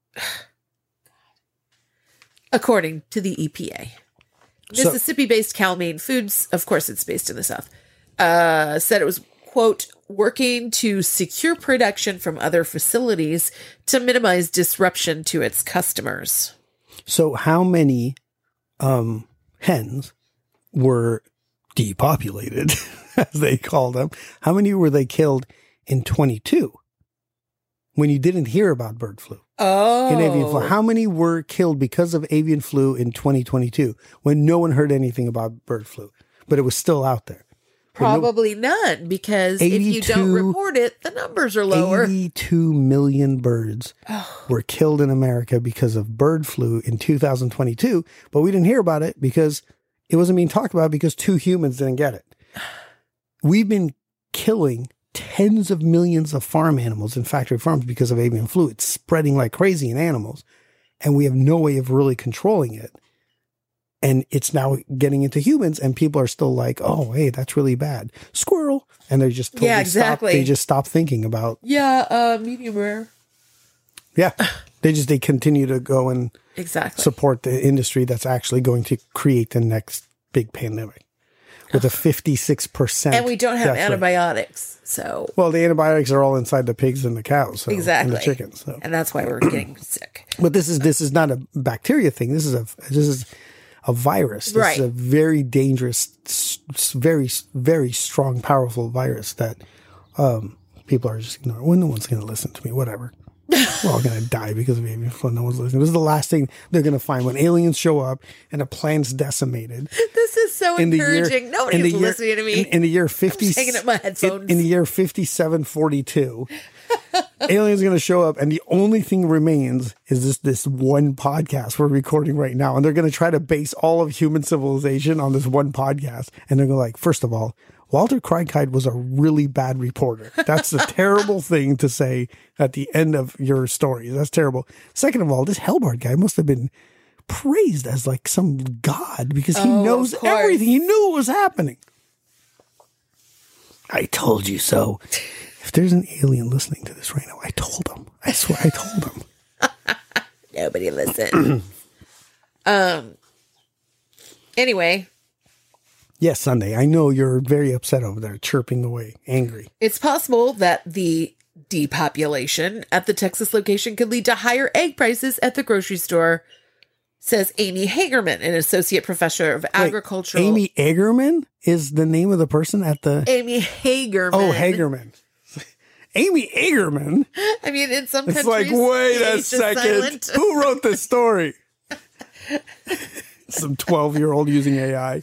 According to the EPA. Mississippi-based Cal Maine Foods, of course it's based in the South, said it was, quote, working to secure production from other facilities to minimize disruption to its customers. So how many hens were depopulated, as they call them? How many were they killed in 22 when you didn't hear about bird flu? Oh. In avian flu. How many were killed because of avian flu in 2022 when no one heard anything about bird flu, but it was still out there? Probably none, because if you don't 82 report it, the numbers are lower. 82 million birds were killed in America because of bird flu in 2022, but we didn't hear about it because it wasn't being talked about because 2 humans didn't get it. We've been killing tens of millions of farm animals in factory farms because of avian flu. It's spreading like crazy in animals, and we have no way of really controlling it. And it's now getting into humans, and people are still like, "Oh, hey, that's really bad." Squirrel, and they just totally exactly. They just stop thinking about. Yeah, medium rare. Yeah, they continue to go and support the industry that's actually going to create the next big pandemic with a 56%. And we don't have death rate. antibiotics, so Well, the antibiotics are all inside the pigs and the cows, and the chickens. So. And that's why we're getting sick. But this is not a bacteria thing. This is a virus. This is a very dangerous, very, very strong, powerful virus that people are just ignoring. Well, no one's going to listen to me. Whatever. We're all going to die because of avian flu. No one's listening. This is the last thing they're going to find when aliens show up and a planet's decimated. This is so encouraging. Nobody's listening to me. In the year 50, I'm hanging up my headphones. In the year 5742, aliens are going to show up, and the only thing remains is this one podcast we're recording right now, and they're going to try to base all of human civilization on this one podcast, and they're going to like, first of all, Walter Cronkite was a really bad reporter. That's a terrible thing to say at the end of your story. That's terrible. Second of all, this Hellbard guy must have been praised as like some god because he knows everything. He knew what was happening. I told you so. If there's an alien listening to this right now, I told him. I swear I told him. Nobody listened. Anyway. Yes, Sunday. I know you're very upset over there, chirping away, angry. It's possible that the depopulation at the Texas location could lead to higher egg prices at the grocery store, says Amy Hagerman, an associate professor of agricultural. Amy Hagerman is the name of the person at the. Amy Hagerman. Oh, Hagerman. Amy Hagerman. I mean, in some countries, it's like, wait a second. Who wrote this story? Some 12-year-old using AI.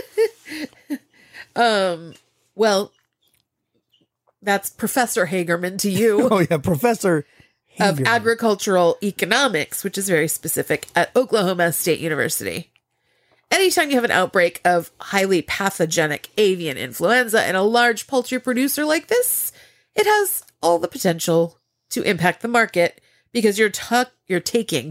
Well, that's Professor Hagerman to you. Oh, yeah, Professor Hagerman. Of agricultural economics, which is very specific, at Oklahoma State University. Anytime you have an outbreak of highly pathogenic avian influenza in a large poultry producer like this, it has all the potential to impact the market because you're taking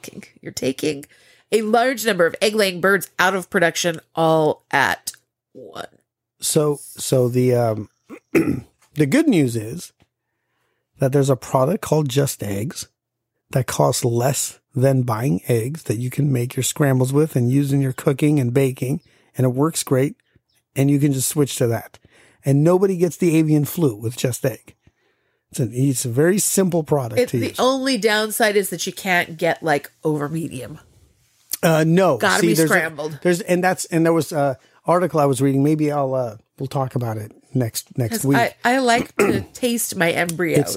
a large number of egg-laying birds out of production all at once. So the the good news is that there's a product called Just Eggs that costs less than buying eggs that you can make your scrambles with and use in your cooking and baking, and it works great, and you can just switch to that. And nobody gets the avian flu with Just Egg. It's a very simple product to use. The only downside is that you can't get like over medium. No. Gotta be scrambled. There was an article I was reading. Maybe we'll talk about it next week. I like to taste my embryos.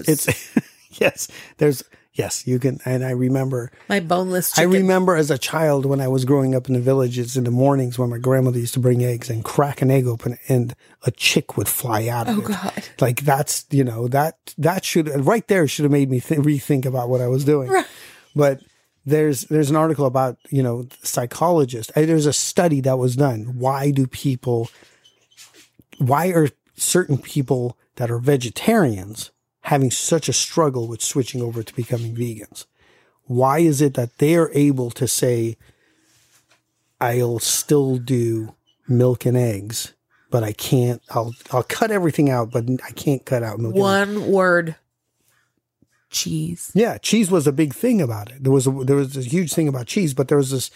Yes, you can. And I remember my boneless chicken. I remember as a child when I was growing up in the villages in the mornings when my grandmother used to bring eggs and crack an egg open and a chick would fly out of it. Oh God. Like that's, that should right there should have made me rethink about what I was doing. Right. But there's an article about, psychologists. There's a study that was done. Why are certain people that are vegetarians having such a struggle with switching over to becoming vegans? Why is it that they are able to say, I'll still do milk and eggs, but I can't, I'll cut everything out, but I can't cut out milk and eggs. One word. Cheese. Yeah, cheese was a big thing about it. There was a huge thing about cheese, but there was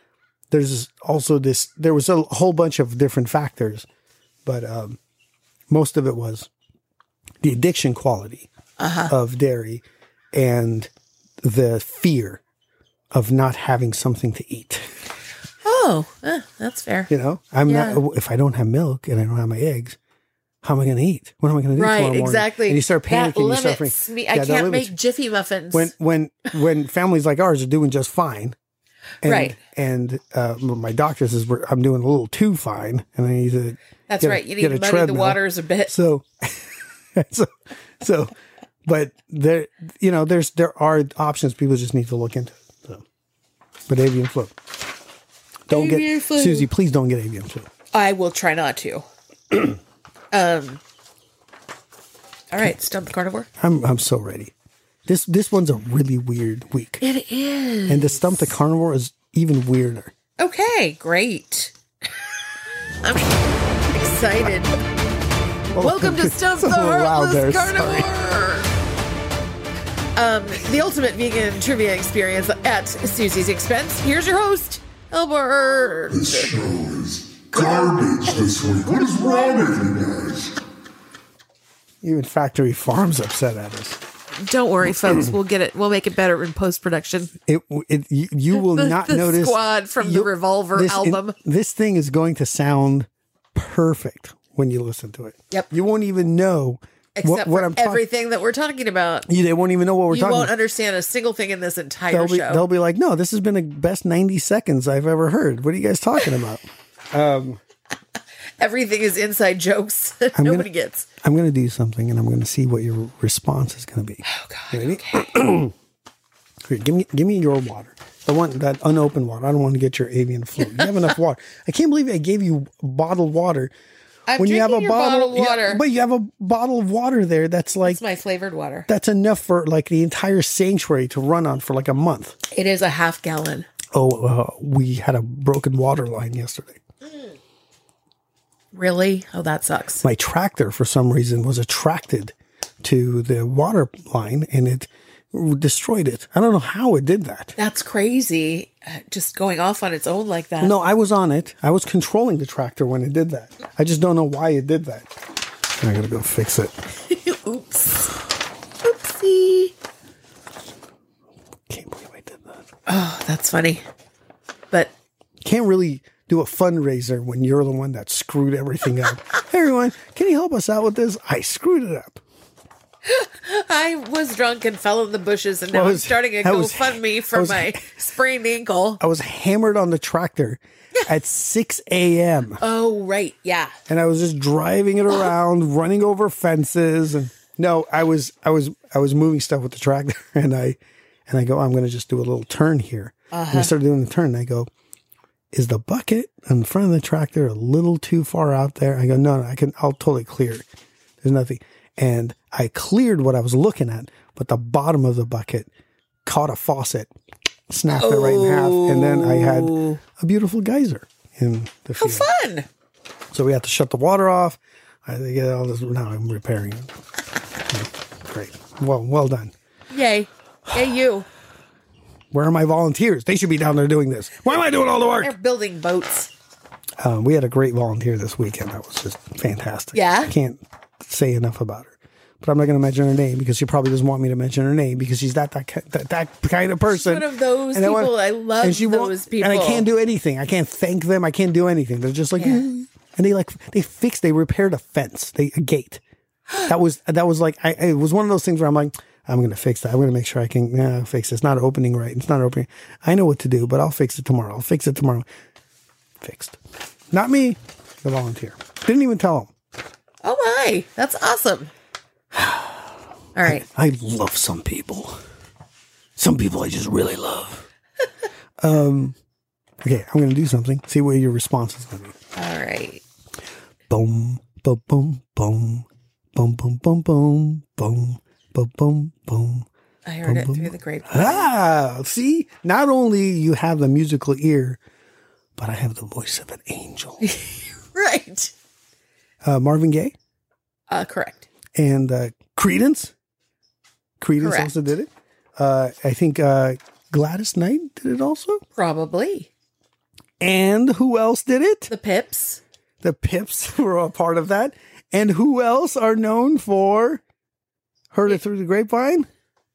a whole bunch of different factors, but most of it was the addiction quality of dairy and the fear of not having something to eat. Oh, that's fair. Not, if I don't have milk and I don't have my eggs, how am I going to eat? What am I going to do tomorrow morning? Exactly. And you start panicking. That limits me. I can't make Jiffy muffins. When families like ours are doing just fine, And, Right. And my doctor says I'm doing a little too fine, and I need to. That's right. You need to muddy the treadmill. waters a bit. So, but there are options people just need to look into. So. But avian flu. Don't Avian get flu. Susie. Please don't get avian flu. I will try not to. All right, Stump the Carnivore. I'm so ready. This one's a really weird week. It is. And the Stump the Carnivore is even weirder. Okay, great. I'm excited. Welcome to Stump the It's a little loud Heartless there, Carnivore. The ultimate vegan trivia experience at Susie's expense. Here's your host, Albert. This show is garbage this week. What is wrong with you guys? Even Factory Farm's upset at us. Don't worry, folks. We'll get it. We'll make it better in post production. You will not the notice. Squad from the Revolver album. This thing is going to sound perfect when you listen to it. Yep. You won't even know Except what for I'm talking. everything that we're talking about. They won't even know what we're You talking won't about. understand a single thing in this entire show. They'll be like, no, this has been the best 90 seconds I've ever heard. What are you guys talking about? Everything is inside jokes that nobody gets. I'm going to do something, and I'm going to see what your response is going to be. Oh, God. Ready? Okay. Here, give me your water. The one, that unopened water. I don't want to get your avian flu. You have enough water. I can't believe I gave you bottled water. I'm When you have a drinking your bottled water. but you have a bottle of water there that's like It's my flavored water. that's enough for like the entire sanctuary to run on for like a month. It is a half gallon. We had a broken water line yesterday. Really? Oh, that sucks. My tractor, for some reason, was attracted to the water line, and it destroyed it. I don't know how it did that. That's crazy. Just going off on its own like that. No, I was on it. I was controlling the tractor when it did that. I just don't know why it did that. I gotta go fix it. Oops. Oopsie. Can't believe I did that. Oh, that's funny. But Can't really do a fundraiser when you're the one that screwed everything up. Hey, everyone, can you help us out with this? I screwed it up. I was drunk and fell in the bushes, and now I'm starting a GoFundMe for my sprained ankle. I was hammered on the tractor at 6 a.m. Oh, right. Yeah. and I was just driving it around, running over fences, and no, I was moving stuff with the tractor, and I go, I'm going to just do a little turn here. And I started doing the turn, and I go, is the bucket in the front of the tractor a little too far out there? I go, no, I'll totally clear it. There's nothing. And I cleared what I was looking at, but the bottom of the bucket caught a faucet, snapped it right in half, and then I had a beautiful geyser in the How field. fun. So we had to shut the water off. I get all this. Now I'm repairing it. Great. Well done. Yay. Yay, you. Where are my volunteers? They should be down there doing this. Why am I doing all the work? They're building boats. We had a great volunteer this weekend. That was just fantastic. Yeah? I can't say enough about her. But I'm not going to mention her name because she probably doesn't want me to mention her name because she's that kind of person. One of those And people. I love those people. And I can't do anything. I can't thank them. I can't do anything. They're just like, and they repaired a fence, a gate. That was like, it was one of those things where I'm like, I'm going to fix that. I'm going to make sure I can fix it. It's not opening right. It's not opening. I know what to do, but I'll fix it tomorrow. Fixed. Not me, the volunteer. Didn't even tell him. Oh, my. That's awesome. All right. I love some people. Some people I just really love. Okay, I'm going to do something. See what your response is going to be. All right. Boom, boom, boom, boom, boom, boom, boom, boom, boom, boom, boom, boom. I heard it through the grapevine. Ah, see? Not only you have the musical ear, but I have the voice of an angel. Right. Marvin Gaye Correct. and Creedence. Creedence Correct. also did it. I think Gladys Knight did it also. Probably. And who else did it? The Pips. The Pips were a part of that. And who else are known for Heard It Through the Grapevine?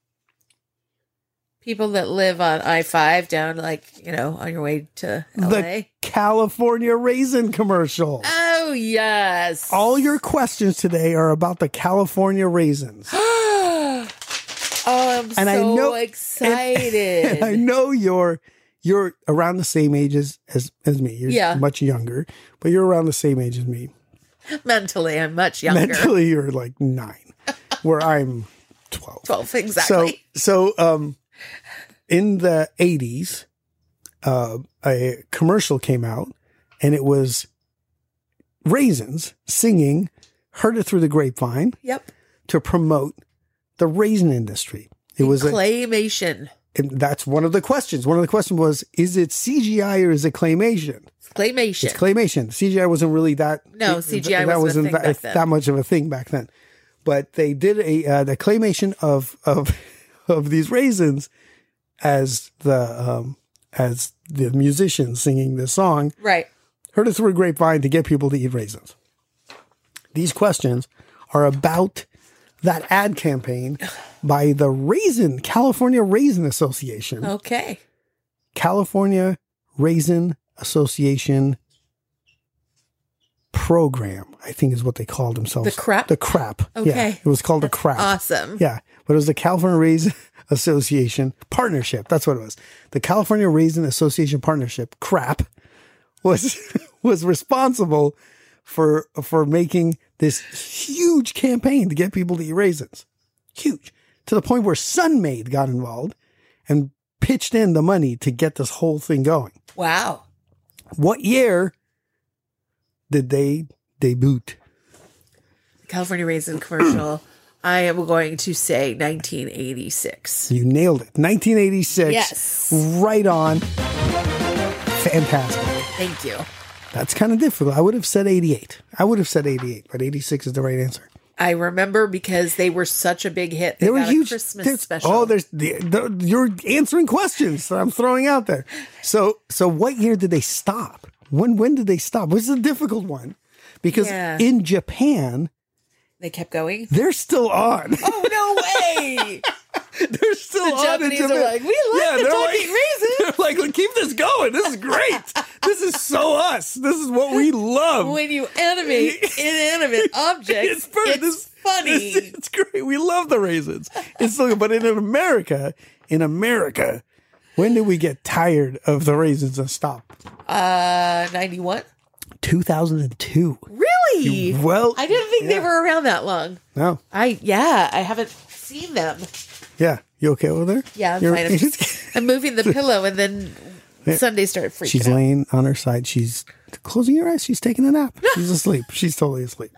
People that live on I-5 down, on your way to LA. The California Raisin commercial. Oh, yes. All your questions today are about the California Raisins. Oh, I'm And I so know- excited. And I know you're you're around the same age as me. You're much younger, but you're around the same age as me. Mentally, I'm much younger. Mentally, you're like 9, where I'm 12. 12, exactly. So in the 80s, a commercial came out, and it was Raisins singing "Heard It Through the Grapevine" to promote the raisin industry. It was claymation. And that's one of the questions. One of the questions was, is it CGI or is it claymation? Claymation. It's claymation. CGI wasn't really that. No, CGI wasn't that much of a thing back then. But they did the claymation of these raisins as the musicians singing this song. Right. Heard it through a grapevine to get people to eat raisins. These questions are about that ad campaign by the California Raisin Association. Okay. California Raisin Association Program, I think is what they called themselves. The crap? The crap. Okay. Yeah, it was called the crap. Awesome. Yeah. But it was the California Raisin Association Partnership. That's what it was. The California Raisin Association Partnership, crap, was responsible for making this huge campaign to get people to eat raisins. Huge. To the point where Sunmaid got involved and pitched in the money to get this whole thing going. Wow. What year did they debut? California Raisin commercial. I am going to say 1986. You nailed it. 1986. Yes. Right on. Fantastic. Thank you. That's kind of difficult. I would have said 88. But 86 is the right answer. I remember because they were such a big hit. They were got huge. A Christmas special. Oh, you're answering questions that I'm throwing out there. So what year did they stop? When did they stop? This is a difficult one because in Japan, they kept going. They're still on. Oh, no way. They're still the on. Japanese are like, we like the talking raisins. They're like, keep this going. This is great. This is so us. This is what we love. When you animate inanimate objects, it's funny. It's great. We love the raisins. It's so good. But in America, when did we get tired of the raisins and stop? 91? 2002. Really? Well, I didn't think they were around that long. No. I haven't seen them. Yeah. You okay over there? Yeah, I'm fine. I'm moving the pillow, and then Sunday started freaking She's out. laying on her side. She's closing her eyes. She's taking a nap. She's asleep. She's totally asleep.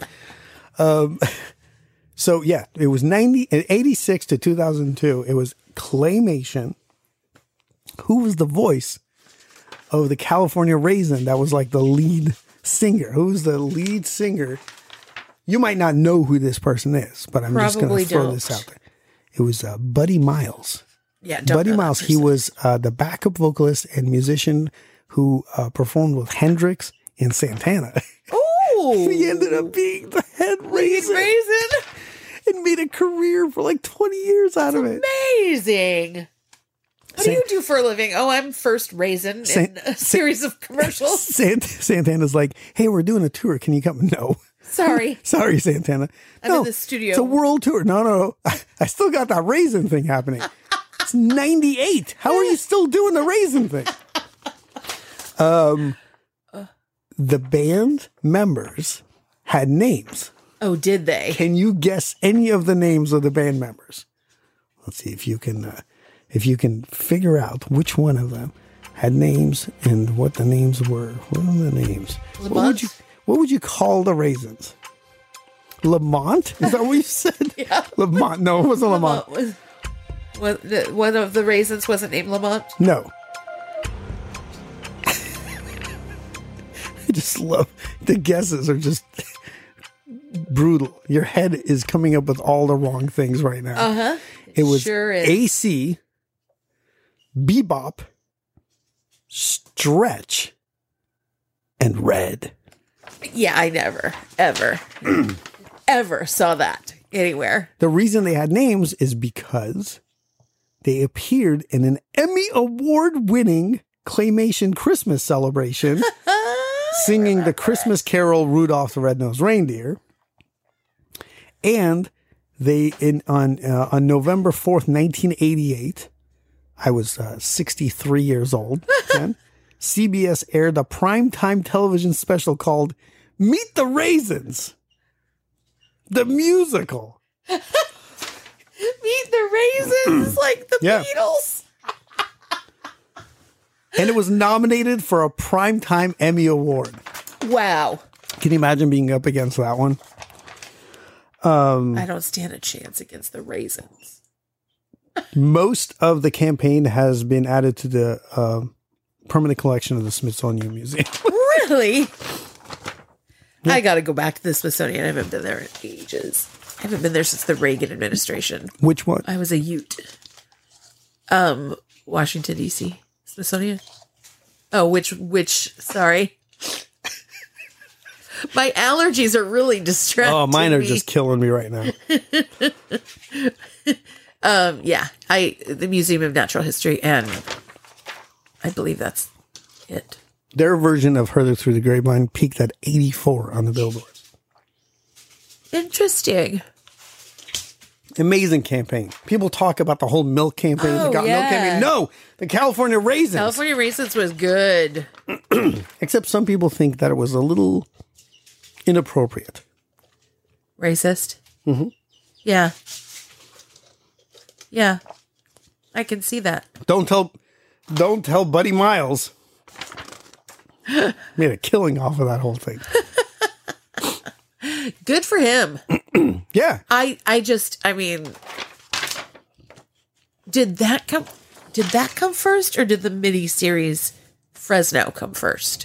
So, yeah, it was 86 to 2002. It was claymation. Who was the voice of the California Raisin that was like the lead singer? Who's the lead singer? You might not know who this person is, but I'm just going to throw this out there. It was Buddy Miles. Yeah, Buddy Miles. He was the backup vocalist and musician who performed with Hendrix and Santana. Oh, he ended up being the head raisin and made a career for like 20 years out of it. Amazing. What do you do for a living? Oh, I'm first raisin in a series of commercials. Santana's like, hey, we're doing a tour. Can you come? No. Sorry, Santana. I'm in the studio. It's a world tour. No. I still got that raisin thing happening. It's 98. How are you still doing the raisin thing? The band members had names. Oh, did they? Can you guess any of the names of the band members? Let's see if you can figure out which one of them had names and what the names were. What are the names? What would you call the raisins? Lamont? Is that what you said? Yeah. Lamont. No, it wasn't Lamont. One of the raisins wasn't named Lamont? No. I just love the guesses are just brutal. Your head is coming up with all the wrong things right now. Uh-huh. It was sure is. AC, Bebop, Stretch, and Red. Yeah, I never, ever, ever saw that anywhere. The reason they had names is because they appeared in an Emmy Award-winning claymation Christmas celebration singing the Christmas carol Rudolph the Red-Nosed Reindeer. And they, on November 4th, 1988, I was 63 years old. Then CBS aired a primetime television special called Meet the Raisins, the musical. Meet the Raisins, like the Yeah. Beatles. And it was nominated for a Primetime Emmy Award. Wow. Can you imagine being up against that one? I don't stand a chance against the Raisins. Most of the campaign has been added to the permanent collection of the Smithsonian Museum. Really? I got to go back to the Smithsonian. I haven't been there in ages. I haven't been there since the Reagan administration. Which one? I was a Ute. Washington, D.C. Smithsonian. Oh, which, sorry. My allergies are really distracting. Oh, mine are me. just killing me right now. Yeah, the Museum of Natural History, and I believe that's it. Their version of Further Through the Grapevine peaked at 84 on the Billboard. Interesting. Amazing campaign. People talk about the whole milk campaign, Oh, the milk yeah. campaign. No, the California Raisins. California Raisins was good. Except some people think that it was a little inappropriate. Racist? Mm-hmm. Yeah. Yeah. I can see that. Don't tell Buddy Miles. Made a killing off of that whole thing. Good for him. Yeah. I mean, did that come first, or did the mini series Fresno come first?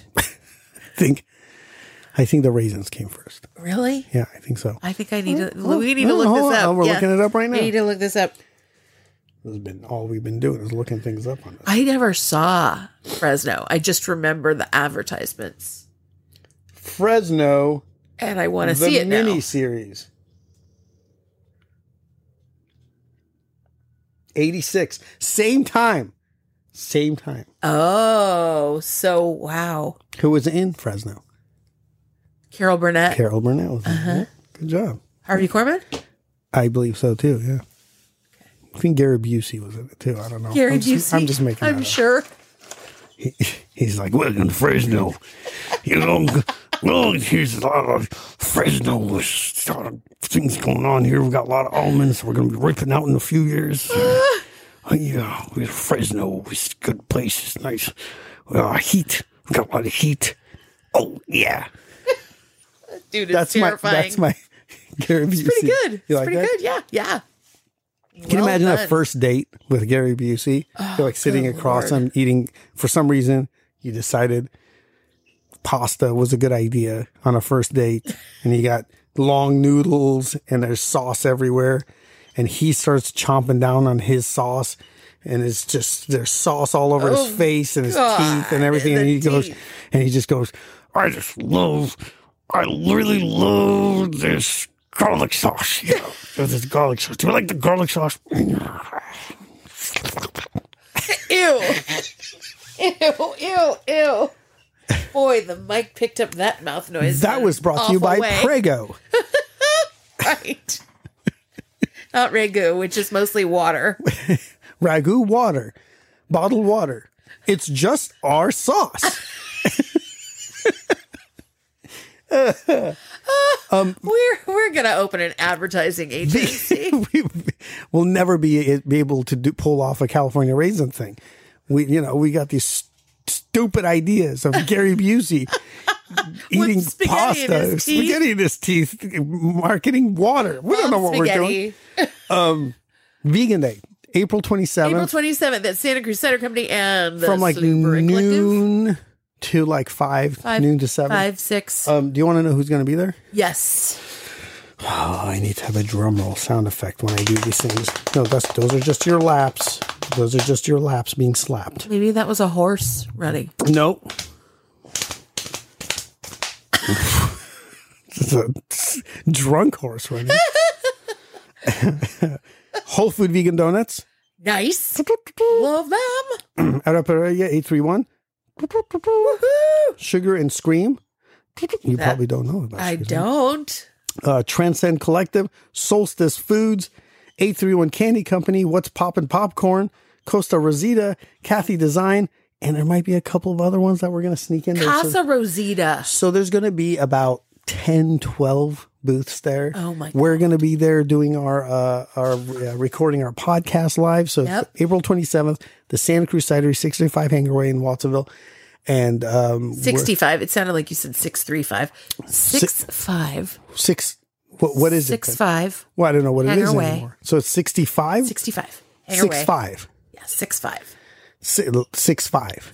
I think the Raisins came first. Really? Yeah, I think so. I think we need to look hold this on. up. We're looking it up right now. We need to look this up. This has been all we've been doing is looking things up on this. I never saw Fresno. I just remember the advertisements, Fresno, and I want to the see it now. miniseries. 86. Same time. Oh, so wow. Who was in Fresno? Carol Burnett, Carol Burnett was in it. Yeah, good job. Harvey Korman, I believe so too, yeah. I think Gary Busey was in it too. I don't know. Gary Busey. I'm just making I'm that up. sure. He's like, welcome to Fresno. You know, well, here's a lot of Fresno sort of things going on here. We've got a lot of almonds we're going to be ripping out in a few years. Yeah, we're Fresno. It's a good place. It's nice. Heat. We've got a lot of heat. Oh, yeah. Dude, it's terrifying. That's my Gary Busey. Pretty good. You It's like pretty that? good. Yeah, yeah. Can you imagine a first date with Gary Busey? You're like sitting good across Lord. him eating. For some reason, you decided pasta was a good idea on a first date, and you got long noodles and there's sauce everywhere, and he starts chomping down on his sauce, and it's just there's sauce all over his face and his teeth and everything, and he goes, and he just goes, I really love this garlic sauce. You know, this garlic sauce. Do you like the garlic sauce? Ew. Ew. Boy, the mic picked up that mouth noise. That was brought to you by Prego. Right. Not Ragu, which is mostly water. Ragu water. Bottled water. It's just our sauce. We're gonna open an advertising agency. We'll never be able to pull off a California raisin thing. We got these stupid ideas of Gary Busey eating pasta, spaghetti in his teeth, marketing water. We don't know what we're doing. Vegan Day, April 27th. April 27th at Santa Cruz Cider Company and the from like Super noon to like 5, noon to 7. 5, 6. Do you want to know who's going to be there? Yes. Oh, I need to have a drum roll sound effect when I do these things. No, those are just your laps. Those are just your laps being slapped. Maybe that was a horse running. Nope. It's a drunk horse running. Whole Food Vegan Donuts. Nice. Love them. Arapareya 831. Woohoo. Sugar and Scream. You probably don't know about I Sugar. don't. Transcend Collective. Solstice Foods. 831 Candy Company. What's Poppin' Popcorn. Costa Rosita, Kathy Design, and there might be a couple of other ones that we're going to sneak in there. Casa Rosita. So there's going to be about 10, 12 booths there. Oh my God. We're going to be there doing our recording our podcast live. So Yep. April 27th, the Santa Cruz Cidery, 635 Hangarway in Waltonville. And 65. It sounded like you said 635. 65. what is it? 65. Well, I don't know what it is Hangarway. anymore. So it's 65? 65. Hangarway. 65. Yeah, 65. 65.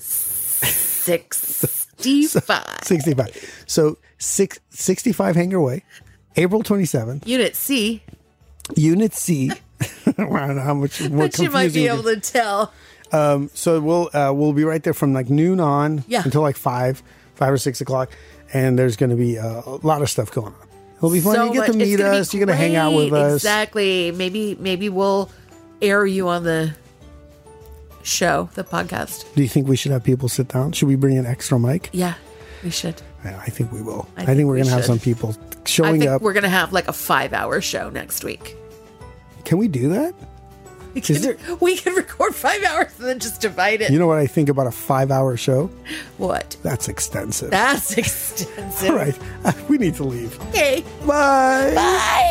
65. 65. So 65 Hangarway, April 27th. Unit C. Unit C. I don't know how much more But you might be able to tell. So we'll be right there from like noon on until like 5 or 6 o'clock, and there's going to be a lot of stuff going on. It'll be fun. You get to meet us. You're going to hang out with us. Exactly. Maybe we'll air you on the show, the podcast. Do you think we should have people sit down? Should we bring an extra mic? Yeah, we should. Yeah, I think we will. I I think think we're we going to have should. some people I showing think up. we're going to have like a 5-hour show next week. Can we do that? We can record 5 hours and then just divide it. You know what I think about a 5-hour show? What? That's extensive. That's extensive. All right. We need to leave. Okay. Bye. Bye.